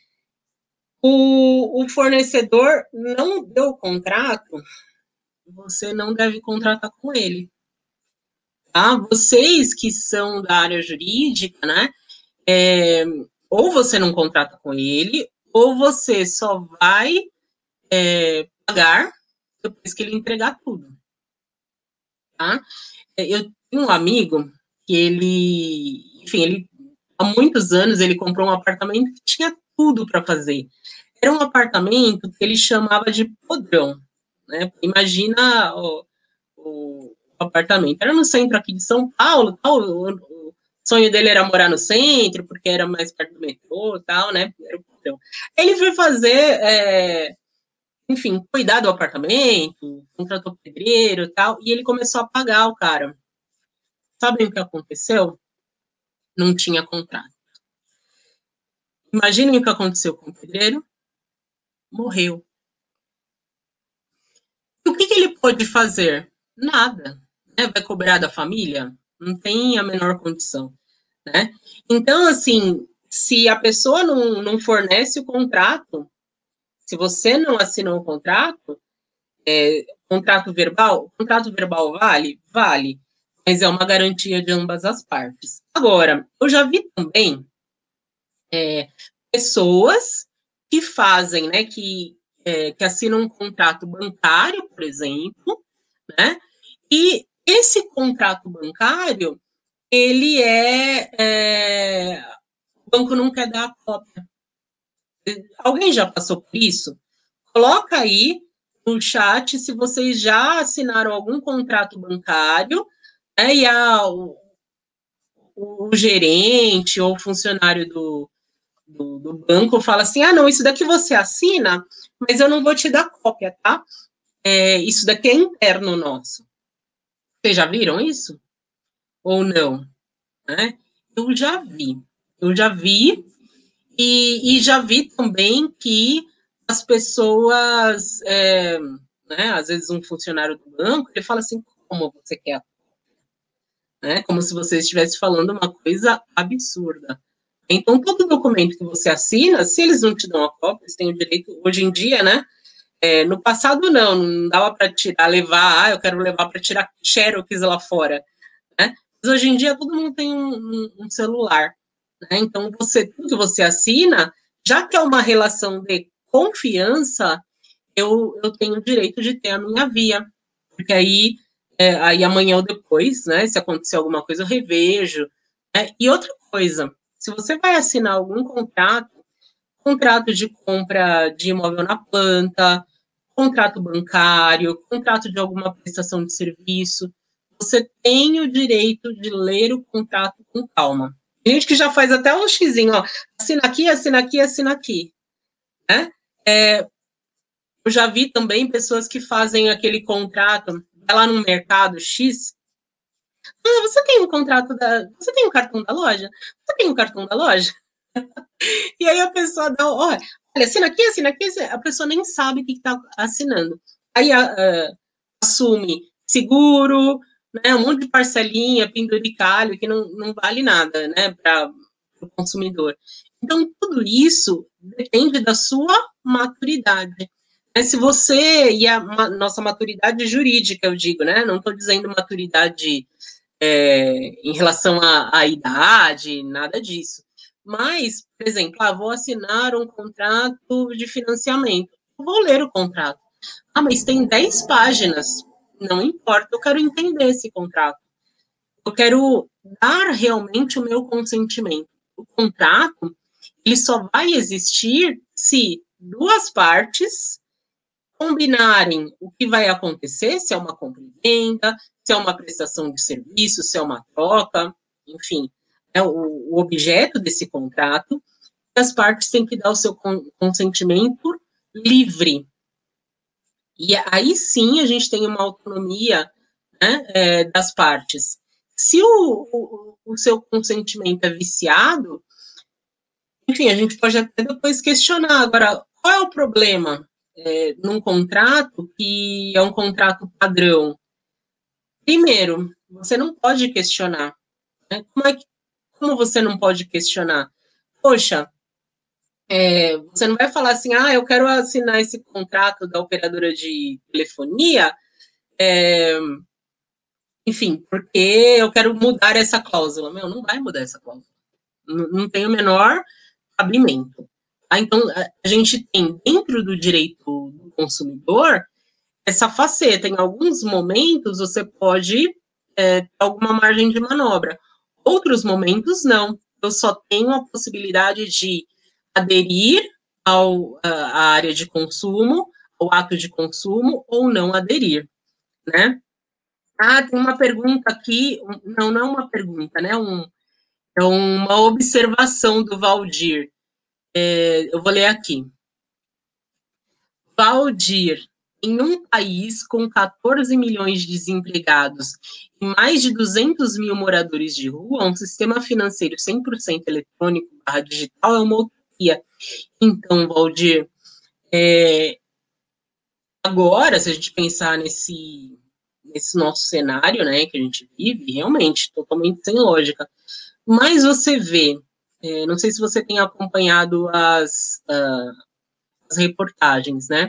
o, o fornecedor não deu o contrato, você não deve contratar com ele. tá? Vocês que são da área jurídica, né? É, ou você não contrata com ele, ou você só vai é, pagar depois que ele entregar tudo, tá? Eu tenho um amigo que ele, enfim, ele há muitos anos ele comprou um apartamento que tinha tudo para fazer. Era um apartamento que ele chamava de podrão, né? Imagina o, o apartamento. Era no centro aqui de São Paulo, tal, o, o sonho dele era morar no centro, porque era mais perto do metrô, tal, né? Era o podrão. Ele foi fazer, é, enfim, cuidar do apartamento, contratou pedreiro e tal, e ele começou a pagar o cara. Sabem o que aconteceu? Não tinha contrato. Imaginem o que aconteceu com o pedreiro. Morreu. E o que, que ele pode fazer? Nada. Né? Vai cobrar da família? Não tem a menor condição. Né? Então, assim, se a pessoa não, não fornece o contrato, se você não assinou o contrato, é, contrato verbal, contrato verbal vale? Vale. Mas é uma garantia de ambas as partes. Agora, eu já vi também é, pessoas que fazem, né, que, é, que assinam um contrato bancário, por exemplo, né, e esse contrato bancário, ele é, é o banco não quer dar a cópia. Alguém já passou por isso? Coloca aí no chat se vocês já assinaram algum contrato bancário, né, e a, o, o gerente ou funcionário do, do, do banco fala assim, ah, não, isso daqui você assina, mas eu não vou te dar cópia, tá? É, isso daqui é interno nosso. Vocês já viram isso? Ou não? Né? Eu já vi. Eu já vi e, e já vi também que as pessoas, é, né, às vezes um funcionário do banco, ele fala assim, como você quer? Né? Como se você estivesse falando uma coisa absurda. Então, todo documento que você assina, se eles não te dão a cópia, eles têm o direito, hoje em dia, né? É, no passado, não, não dava para tirar, levar, ah, eu quero levar para tirar xerox lá fora, né? Mas hoje em dia, todo mundo tem um, um, um celular, né? Então, você, tudo que você assina, já que é uma relação de confiança, eu, eu tenho o direito de ter a minha via, porque aí, é, aí amanhã ou depois, né, se acontecer alguma coisa, eu revejo, né? E outra coisa, se você vai assinar algum contrato, contrato de compra de imóvel na planta, contrato bancário, contrato de alguma prestação de serviço, você tem o direito de ler o contrato com calma. Tem gente que já faz até um xizinho, ó, assina aqui, assina aqui, assina aqui, né? É, eu já vi também pessoas que fazem aquele contrato, vai lá no mercado X, ah, você tem um contrato da, você tem um cartão da loja? Você tem um cartão da loja? E aí a pessoa dá, olha, assina aqui, assina aqui, a pessoa nem sabe o que está assinando. Aí a, a, assume seguro, né, um monte de parcelinha, penduricalho, que não, não vale nada, né, para o consumidor. Então, tudo isso depende da sua maturidade. Se você, e a ma, nossa maturidade jurídica, eu digo, né, não estou dizendo maturidade é, em relação à, à idade, nada disso. Mas, por exemplo, ah, vou assinar um contrato de financiamento. Vou ler o contrato. Ah, mas tem dez páginas. Não importa, eu quero entender esse contrato. Eu quero dar realmente o meu consentimento. O contrato, ele só vai existir se duas partes combinarem o que vai acontecer, se é uma compra e venda, se é uma prestação de serviço, se é uma troca, enfim, é o, o objeto desse contrato, as partes têm que dar o seu consentimento livre. E aí sim a gente tem uma autonomia, né, é, das partes. Se o, o, o seu consentimento é viciado, enfim, a gente pode até depois questionar. Agora, qual é o problema é, num contrato que é um contrato padrão? Primeiro, você não pode questionar. Né? Como, é que, como você não pode questionar? Poxa, é, você não vai falar assim, ah, eu quero assinar esse contrato da operadora de telefonia, é, enfim, porque eu quero mudar essa cláusula. Meu, não vai mudar essa cláusula. Não, não tem o menor cabimento. Tá? Então, a gente tem dentro do direito do consumidor essa faceta. Em alguns momentos, você pode é, ter alguma margem de manobra. Outros momentos, não. Eu só tenho a possibilidade de aderir ao, à área de consumo, ao ato de consumo, ou não aderir, né? Ah, tem uma pergunta aqui, não, não é uma pergunta, né? Um, é uma observação do Valdir. É, eu vou ler aqui. Valdir, em um país com quatorze milhões de desempregados e mais de duzentos mil moradores de rua, um sistema financeiro cem por cento eletrônico barra digital é uma utopia. Então, Valdir, é, agora, se a gente pensar nesse, nesse nosso cenário, né, que a gente vive, realmente, totalmente sem lógica. Mas você vê, é, não sei se você tem acompanhado as, uh, as reportagens, né?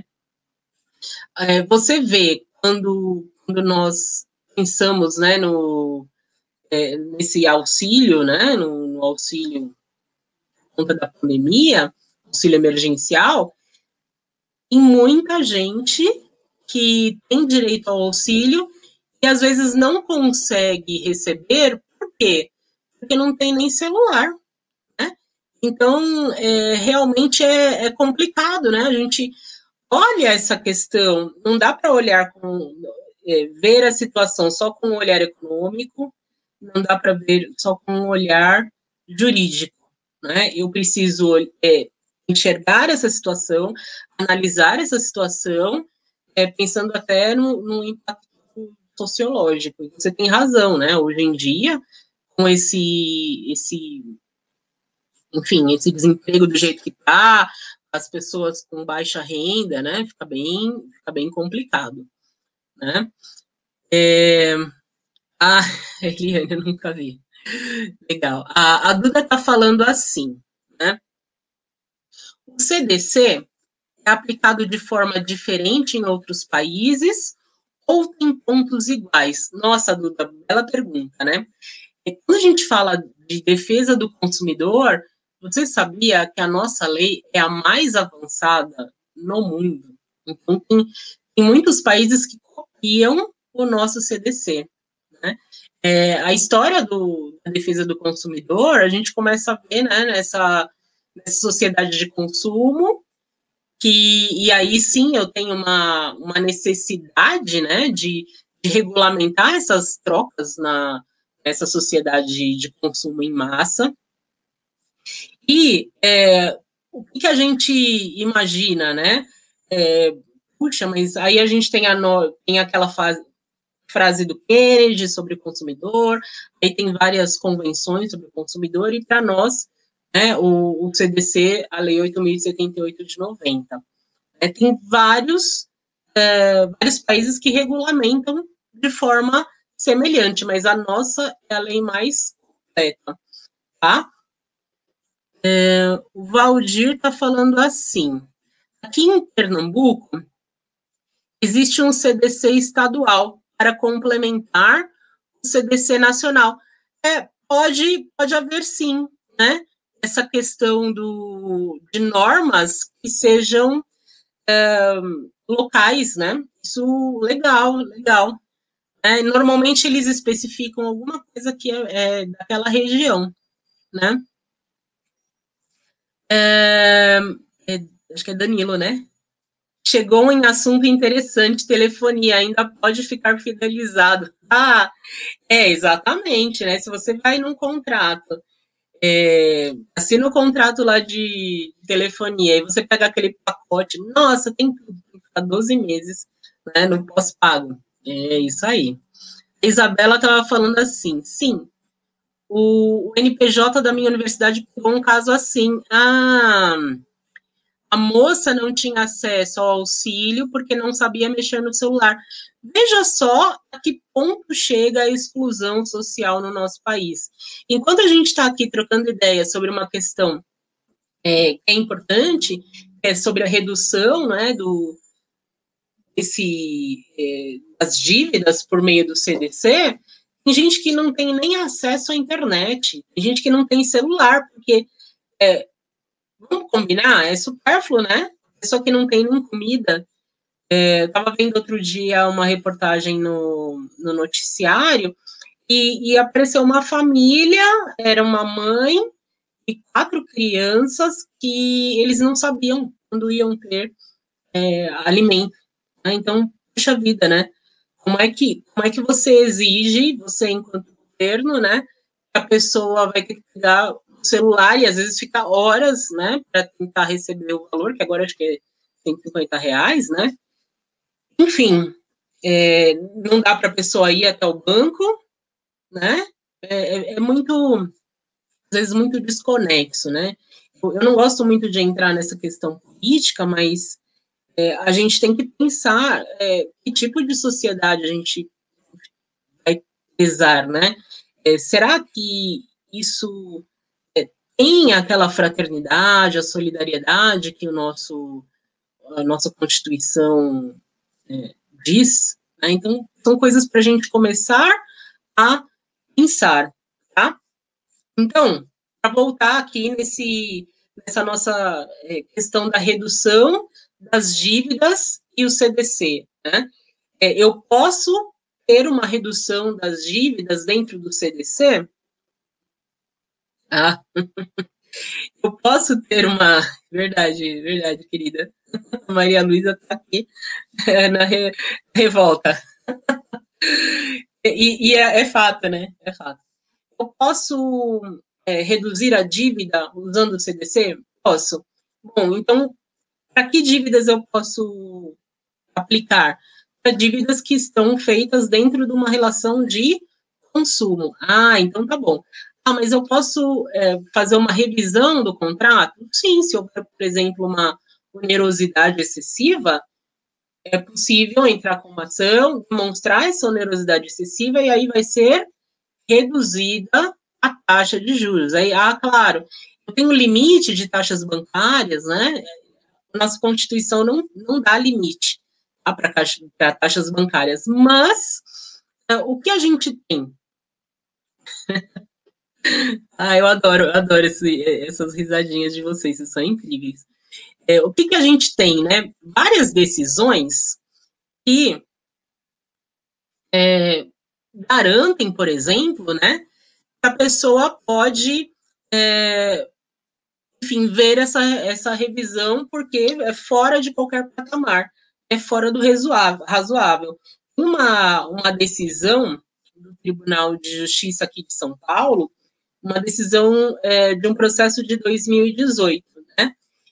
É, você vê, quando, quando nós pensamos, né, no, é, nesse auxílio, né, no, no auxílio por conta da pandemia, auxílio emergencial, tem muita gente que tem direito ao auxílio e às vezes não consegue receber, por quê? Porque não tem nem celular, né? Então, é, realmente é, é complicado, né? A gente olha essa questão, não dá para olhar com, é, ver a situação só com um olhar econômico, não dá para ver só com um olhar jurídico, né? Eu preciso é, enxergar essa situação, analisar essa situação, é, pensando até no, no impacto sociológico. Você tem razão, né? Hoje em dia, com esse, esse, enfim, esse desemprego do jeito que está, as pessoas com baixa renda, né? Fica bem, fica bem complicado, né? É, a Eliane, eu nunca vi. Legal. A, a Duda está falando assim, né? O C D C é aplicado de forma diferente em outros países ou tem pontos iguais? Nossa, Duda, bela pergunta, né? E quando a gente fala de defesa do consumidor, você sabia que a nossa lei é a mais avançada no mundo? Então, tem, tem muitos países que copiam o nosso C D C, né? É, a história do, da defesa do consumidor, a gente começa a ver, né, nessa, nessa sociedade de consumo, que, e aí sim eu tenho uma, uma necessidade, né, de, de regulamentar essas trocas na, nessa sociedade de, de consumo em massa. E é, o que, que a gente imagina, né? É, puxa, mas aí a gente tem, a no, tem aquela fase, frase do Kennedy sobre o consumidor, aí tem várias convenções sobre o consumidor, e para nós, né, o, o C D C, a Lei oito mil e setenta e oito de noventa. É, tem vários, é, vários países que regulamentam de forma semelhante, mas a nossa é a lei mais completa, tá? É, o Valdir está falando assim, aqui em Pernambuco, existe um C D C estadual para complementar o C D C nacional. É, pode, pode haver sim, né? Essa questão do, de normas que sejam é, locais, né? Isso, legal, legal. É, normalmente eles especificam alguma coisa que é, é daquela região, né? É, é, acho que é Danilo, né? Chegou em assunto interessante, telefonia, ainda pode ficar fidelizado. Ah, é, exatamente, né? Se você vai num contrato, é, assina o contrato lá de telefonia, e você pega aquele pacote, nossa, tem tudo, tem que ficar doze meses, né, no pós-pago. É isso aí. A Isabela estava falando assim, sim, o, o N P J da minha universidade pegou um caso assim, ah... a moça não tinha acesso ao auxílio porque não sabia mexer no celular. Veja só a que ponto chega a exclusão social no nosso país. Enquanto a gente está aqui trocando ideias sobre uma questão é, que é importante, é sobre a redução, né, do, esse, é, das dívidas por meio do C D C, Tem gente que não tem nem acesso à internet, tem gente que não tem celular, porque, é, vamos combinar, é supérfluo, né? Pessoa que não tem nem comida. É, eu estava vendo outro dia uma reportagem no, no noticiário e, e apareceu uma família, era uma mãe e quatro crianças que eles não sabiam quando iam ter é, alimento. Né? Então, puxa vida, né? Como é que, como é que você exige, você enquanto governo, né, que a pessoa vai ter que pegar o celular e às vezes ficar horas, né, para tentar receber o valor, que agora acho que é cento e cinquenta reais, né? Enfim, é, não dá para a pessoa ir até o banco, né? É, é, é muito, às vezes, muito desconexo, né? Eu, eu não gosto muito de entrar nessa questão política, mas é, a gente tem que pensar é, que tipo de sociedade a gente vai pesar, né? É, será que isso é, tem aquela fraternidade, a solidariedade que o nosso, a nossa Constituição é, diz? Né? Então, são coisas para a gente começar a pensar, tá? Então, para voltar aqui nesse, nessa nossa é, questão da redução das dívidas e o C D C, né? É, eu posso ter uma redução das dívidas dentro do C D C? Ah, eu posso ter uma... Verdade, verdade, querida. A Maria Luísa está aqui é, na re... revolta. E, e é, é fato, né? É fato. Eu posso é, reduzir a dívida usando o C D C? Posso. Bom, então, para que dívidas eu posso aplicar? Para dívidas que estão feitas dentro de uma relação de consumo. Ah, então tá bom. Ah, mas eu posso é, fazer uma revisão do contrato? Sim, se houver, por exemplo, uma onerosidade excessiva, é possível entrar com uma ação, demonstrar essa onerosidade excessiva e aí vai ser reduzida a taxa de juros. Aí, ah, claro, eu tenho um limite de taxas bancárias, né? Nossa Constituição não, não dá limite tá, para taxas bancárias, mas uh, o que a gente tem? Ah, eu adoro, eu adoro esse, essas risadinhas de vocês, vocês são incríveis. É, o que, que a gente tem, né? Várias decisões que é, garantem, por exemplo, né, que a pessoa pode é, enfim, ver essa, essa revisão, porque é fora de qualquer patamar, é fora do razoável. Uma, uma decisão do Tribunal de Justiça aqui de São Paulo, uma decisão é, de um processo de dois mil e dezoito, né?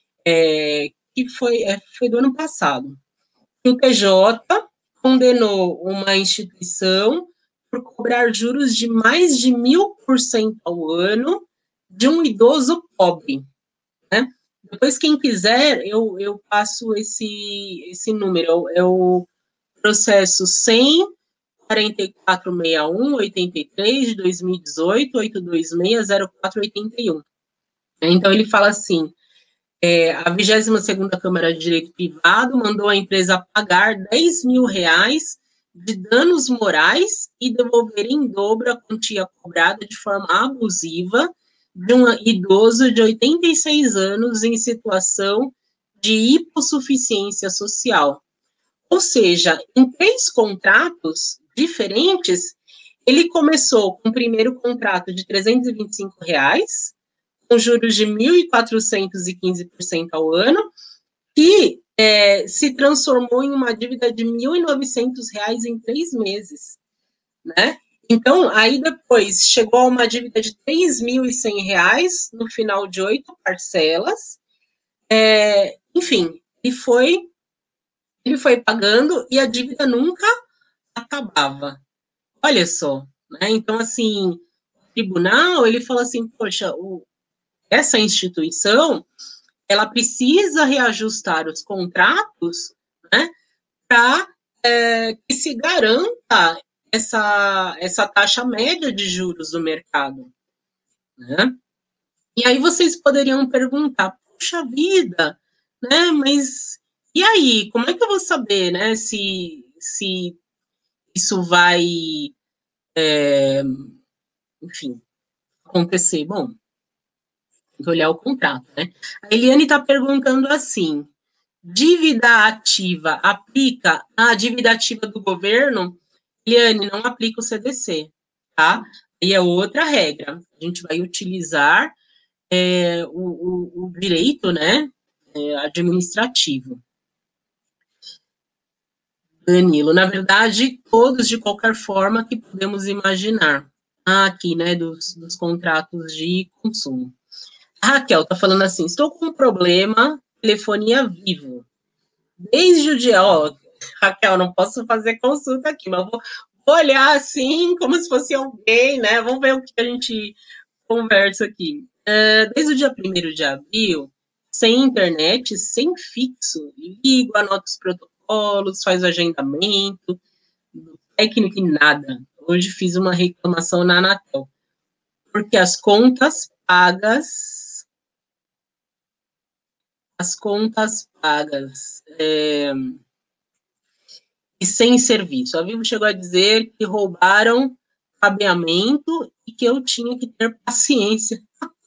É, que foi, é, foi do ano passado. O T J condenou uma instituição por cobrar juros de mais de mil por cento ao ano de um idoso pobre. Né? Depois, quem quiser, eu, eu passo esse, esse número. É o processo cem, quarenta e quatro sessenta e um, oitenta e três, de dois mil e dezoito, oitocentos e vinte e seis, zero quatro oitenta e um. Então, ele fala assim, é, a vigésima segunda Câmara de Direito Privado mandou a empresa pagar dez mil reais de danos morais e devolver em dobro a quantia cobrada de forma abusiva de um idoso de oitenta e seis anos em situação de hipossuficiência social. Ou seja, em três contratos diferentes, ele começou com o primeiro contrato de trezentos e vinte e cinco reais, com juros de mil e quatrocentos e quinze por cento ao ano, que é, se transformou em uma dívida de mil e novecentos reais em três meses, né? Então, aí depois chegou a uma dívida de três mil e cem reais no final de oito parcelas. É, enfim, ele foi, ele foi pagando e a dívida nunca acabava. Olha só, né? Então, assim, o tribunal, ele falou assim, poxa, o, essa instituição, ela precisa reajustar os contratos, né, para é, que se garanta essa, essa taxa média de juros do mercado. Né? E aí vocês poderiam perguntar, puxa vida, né, mas e aí, como é que eu vou saber, né, se, se isso vai é, enfim, acontecer. Bom, tem que olhar o contrato, né? A Eliane está perguntando assim, dívida ativa aplica a dívida ativa do governo? Eliane, não aplica o C D C, tá? E é outra regra. A gente vai utilizar é, o, o, o direito, né, é, administrativo. Danilo, na verdade, todos de qualquer forma que podemos imaginar. Ah, aqui, né, dos, dos contratos de consumo. A Raquel está falando assim, estou com um problema, telefonia vivo. Desde o dia, ó, Raquel, não posso fazer consulta aqui, mas vou, vou olhar assim, como se fosse alguém, né? Vamos ver o que a gente conversa aqui. É, desde o dia primeiro de abril, sem internet, sem fixo, ligo, anoto os protocolos, faz o agendamento, técnico e nada. Hoje fiz uma reclamação na Anatel, porque as contas pagas, as contas pagas, é, e sem serviço. A Vivo chegou a dizer que roubaram cabeamento e que eu tinha que ter paciência.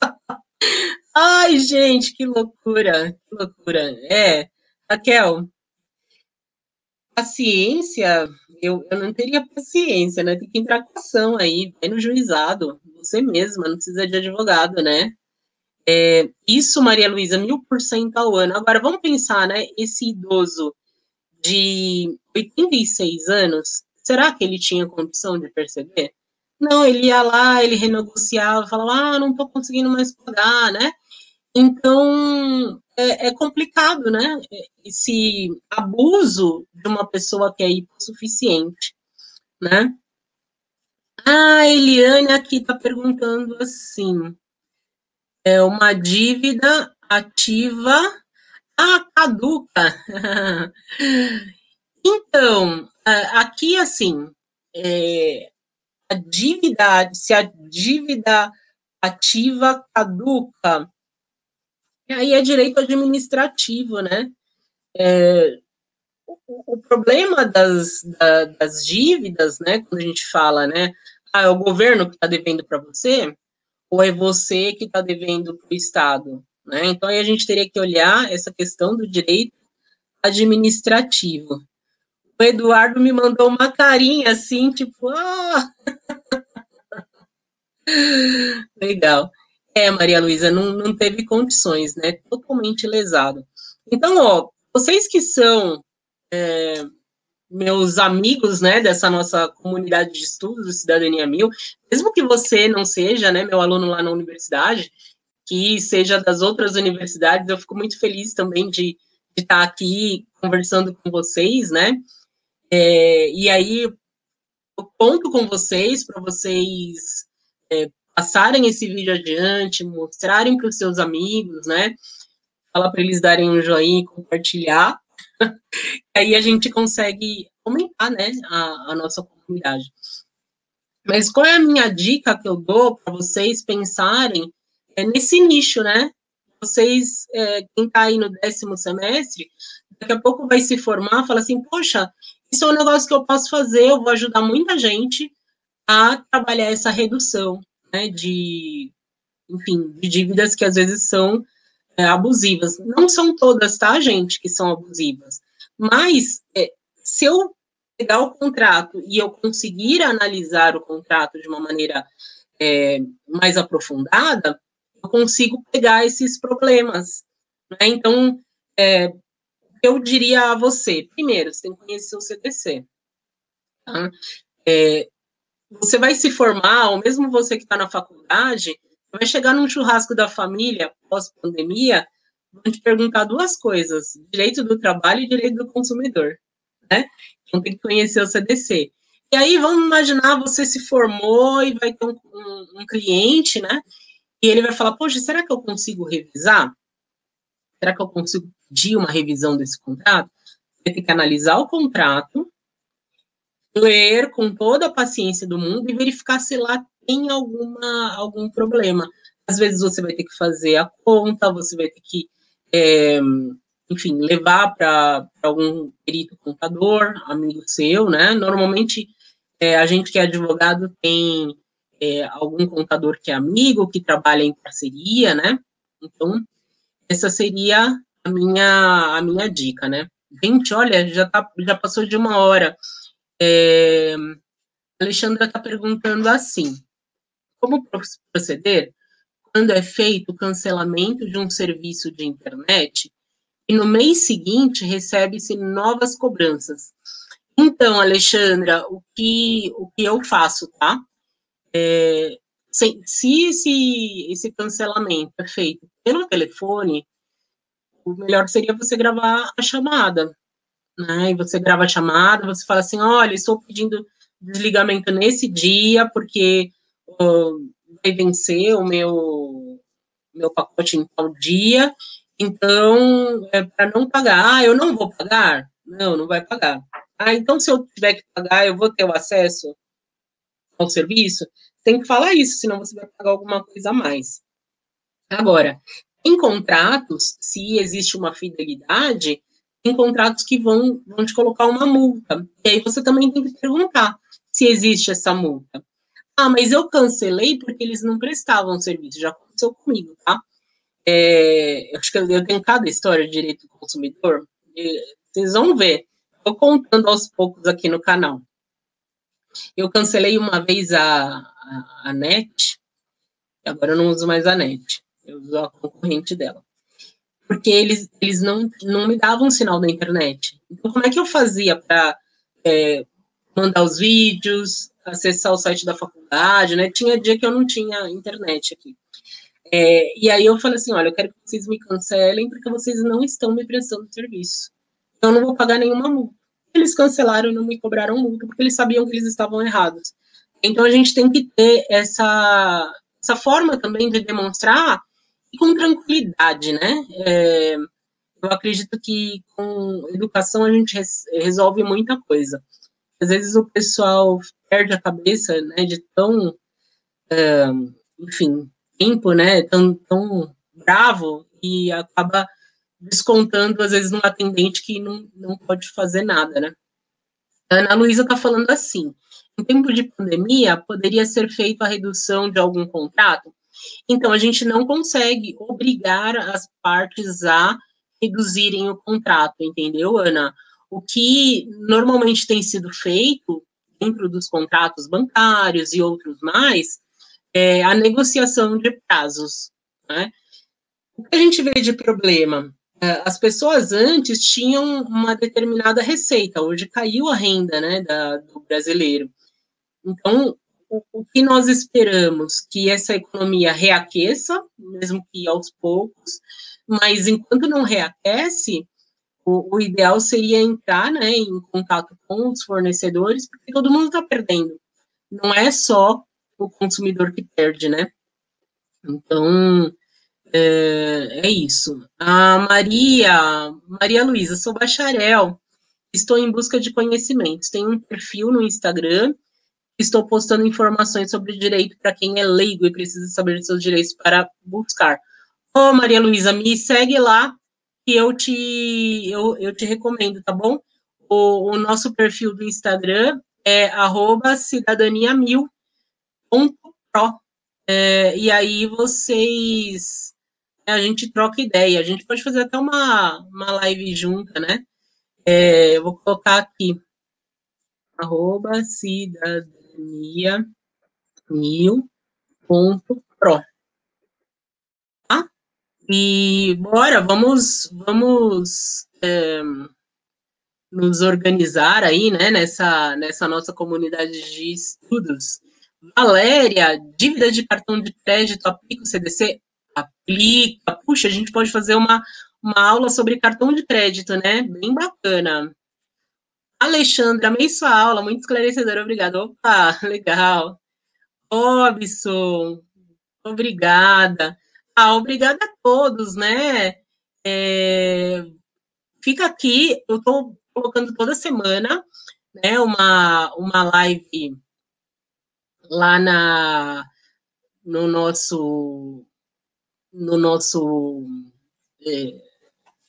Ai, gente, que loucura, que loucura. É, Raquel, paciência, eu, eu não teria paciência, né? Tem que entrar com ação aí, vai no juizado, você mesma, não precisa de advogado, né? É, isso, Maria Luísa, mil por cento ao ano. Agora, vamos pensar, né? Esse idoso de oitenta e seis anos, será que ele tinha condição de perceber? Não, ele ia lá, ele renegociava, falava, ah, não estou conseguindo mais pagar, né? Então, é, é complicado, né? Esse abuso de uma pessoa que é hipossuficiente, né? Ah, a Eliane aqui está perguntando assim, é uma dívida ativa, ah, caduca. Então, aqui, assim, é, a dívida, se a dívida ativa caduca, aí é direito administrativo, né? É, o, o problema das, da, das dívidas, né, quando a gente fala, né, ah, é o governo que está devendo para você, ou é você que está devendo para o Estado, né? Então, aí a gente teria que olhar essa questão do direito administrativo. O Eduardo me mandou uma carinha assim, tipo, ah, legal. É, Maria Luísa, não, não teve condições, né? Totalmente lesado. Então, ó, vocês que são é, meus amigos, né, dessa nossa comunidade de estudos do Cidadania Mil, mesmo que você não seja, né, meu aluno lá na universidade, que seja das outras universidades, eu fico muito feliz também de, de estar aqui conversando com vocês, né? É, e aí eu conto com vocês para vocês é, passarem esse vídeo adiante, mostrarem para os seus amigos, né? Falar para eles darem um joinha e compartilhar. Aí a gente consegue aumentar, né, a, a nossa comunidade. Mas qual é a minha dica que eu dou para vocês pensarem é, nesse nicho, né? Vocês, é, quem está aí no décimo semestre, daqui a pouco vai se formar, fala assim, poxa, isso é um negócio que eu posso fazer, eu vou ajudar muita gente a trabalhar essa redução, né, de, enfim, de dívidas que às vezes são é, abusivas. Não são todas, tá, gente, que são abusivas, mas é, se eu pegar o contrato e eu conseguir analisar o contrato de uma maneira é, mais aprofundada, eu consigo pegar esses problemas, né? Então, é, eu diria a você, primeiro, você tem que conhecer o C D C, tá? É, você vai se formar, ou mesmo você que está na faculdade, vai chegar num churrasco da família pós-pandemia, vão te perguntar duas coisas, direito do trabalho e direito do consumidor, né? Então tem que conhecer o C D C. E aí, vamos imaginar, você se formou e vai ter um, um, um cliente, né? E ele vai falar, poxa, será que eu consigo revisar? Será que eu consigo pedir uma revisão desse contrato? Você tem que analisar o contrato, ler com toda a paciência do mundo e verificar se lá tem alguma, algum problema. Às vezes você vai ter que fazer a conta, você vai ter que, é, enfim, levar para algum perito contador, amigo seu, né? Normalmente É, a gente que é advogado tem é, algum contador que é amigo, que trabalha em parceria, né? Então, essa seria a minha, a minha dica, né? Gente, olha, já, tá, já passou de uma hora. É, a Alexandra está perguntando assim, como proceder quando é feito o cancelamento de um serviço de internet e no mês seguinte recebe-se novas cobranças? Então, Alexandra, o que, o que eu faço, tá? É, se, se esse, esse cancelamento é feito pelo telefone, o melhor seria você gravar a chamada, né? E você grava a chamada, você fala assim, olha, estou pedindo desligamento nesse dia, porque uh, vai vencer o meu, meu pacote em tal dia, então, é para não pagar. Ah, eu não vou pagar? Não, não vai pagar. Ah, então se eu tiver que pagar, eu vou ter o acesso ao serviço? Tem que falar isso, senão você vai pagar alguma coisa a mais. Agora, em contratos, se existe uma fidelidade, tem contratos que vão, vão te colocar uma multa. E aí você também tem que perguntar se existe essa multa. Ah, mas eu cancelei porque eles não prestavam serviço. Já aconteceu comigo, tá? É, eu acho que eu tenho cada história de direito do consumidor. Vocês vão ver. Estou contando aos poucos aqui no canal. Eu cancelei uma vez a, a, a NET, agora eu não uso mais a NET, eu uso a concorrente dela. Porque eles, eles não, não me davam sinal da internet. Então, como é que eu fazia para é, mandar os vídeos, acessar o site da faculdade, né? Tinha dia que eu não tinha internet aqui. É, e aí eu falei assim, olha, eu quero que vocês me cancelem porque vocês não estão me prestando serviço. Então, eu não vou pagar nenhuma multa. Eles cancelaram e não me cobraram multa porque eles sabiam que eles estavam errados. Então, a gente tem que ter essa, essa forma também de demonstrar e com tranquilidade, né? É, eu acredito que com educação a gente res, resolve muita coisa. Às vezes o pessoal perde a cabeça, né, de tão, é, enfim, tempo, né, tão, tão bravo e acaba descontando, às vezes, num atendente que não, não pode fazer nada, né? A Ana Luísa está falando assim, em tempo de pandemia, poderia ser feita a redução de algum contrato? Então, a gente não consegue obrigar as partes a reduzirem o contrato, entendeu, Ana? O que normalmente tem sido feito dentro dos contratos bancários e outros mais é a negociação de prazos, né? O que a gente vê de problema? As pessoas antes tinham uma determinada receita, hoje caiu a renda, né, da, do brasileiro. Então, o, o que nós esperamos? Que essa economia reaqueça, mesmo que aos poucos, mas enquanto não reaquece, o, o ideal seria entrar, né, em contato com os fornecedores, porque todo mundo está perdendo. Não é só o consumidor que perde, né? Então, é, é isso. A Maria, Maria Luísa, sou bacharel, estou em busca de conhecimentos. Tenho um perfil no Instagram, estou postando informações sobre direito para quem é leigo e precisa saber de seus direitos para buscar. Ô, Maria Luísa, me segue lá que eu te, eu, eu te recomendo, tá bom? O, o nosso perfil do Instagram é arroba cidadania mil ponto pro. É, e aí vocês, a gente troca ideia. A gente pode fazer até uma, uma live junta, né? É, eu vou colocar aqui, arroba cidadania mil ponto pro. Tá? E bora, vamos, vamos é, nos organizar aí, né, nessa, nessa nossa comunidade de estudos. Valéria, dívida de cartão de crédito, aplica o C D C? Aplica. Puxa, a gente pode fazer uma, uma aula sobre cartão de crédito, né? Bem bacana. Alexandra, amei sua aula, muito esclarecedora, obrigada. Opa, legal. Robson, obrigada. Ah, obrigada a todos, né? É, fica aqui, eu estou colocando toda semana, né, uma, uma live lá na, no nosso, no nosso, é,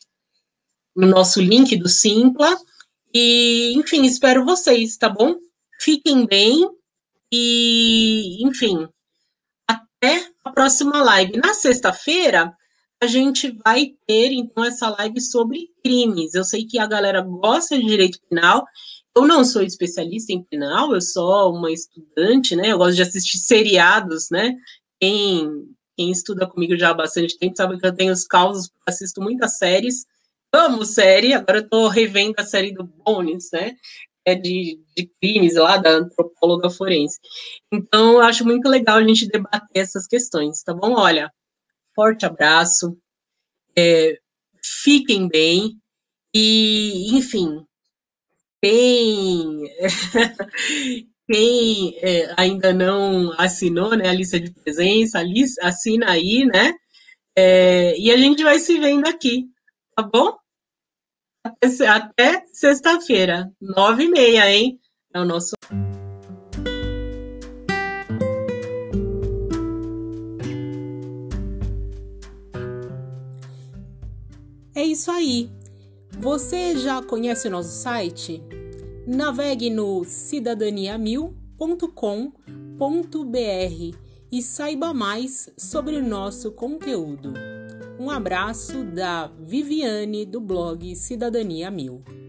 no nosso link do Simpla, e, enfim, espero vocês, tá bom? Fiquem bem e, enfim, até a próxima live. Na sexta-feira, a gente vai ter, então, essa live sobre crimes. Eu sei que a galera gosta de direito penal. Eu não sou especialista em penal, eu sou uma estudante, né? Eu gosto de assistir seriados, né? Quem, quem estuda comigo já há bastante tempo sabe que eu tenho os causos, assisto muitas séries. Amo série, agora eu tô revendo a série do Bones, né? É de, de crimes lá, da antropóloga forense. Então, eu acho muito legal a gente debater essas questões, tá bom? Olha, forte abraço, é, fiquem bem e, enfim, quem, quem é, ainda não assinou, né, a lista de presença, assina aí, né? É, e a gente vai se vendo aqui, tá bom? Até, até sexta-feira, nove e meia, hein? É o nosso. É isso aí. Você já conhece o nosso site? Navegue no cidadania mil ponto com ponto br e saiba mais sobre o nosso conteúdo. Um abraço da Viviane do blog Cidadania Mil.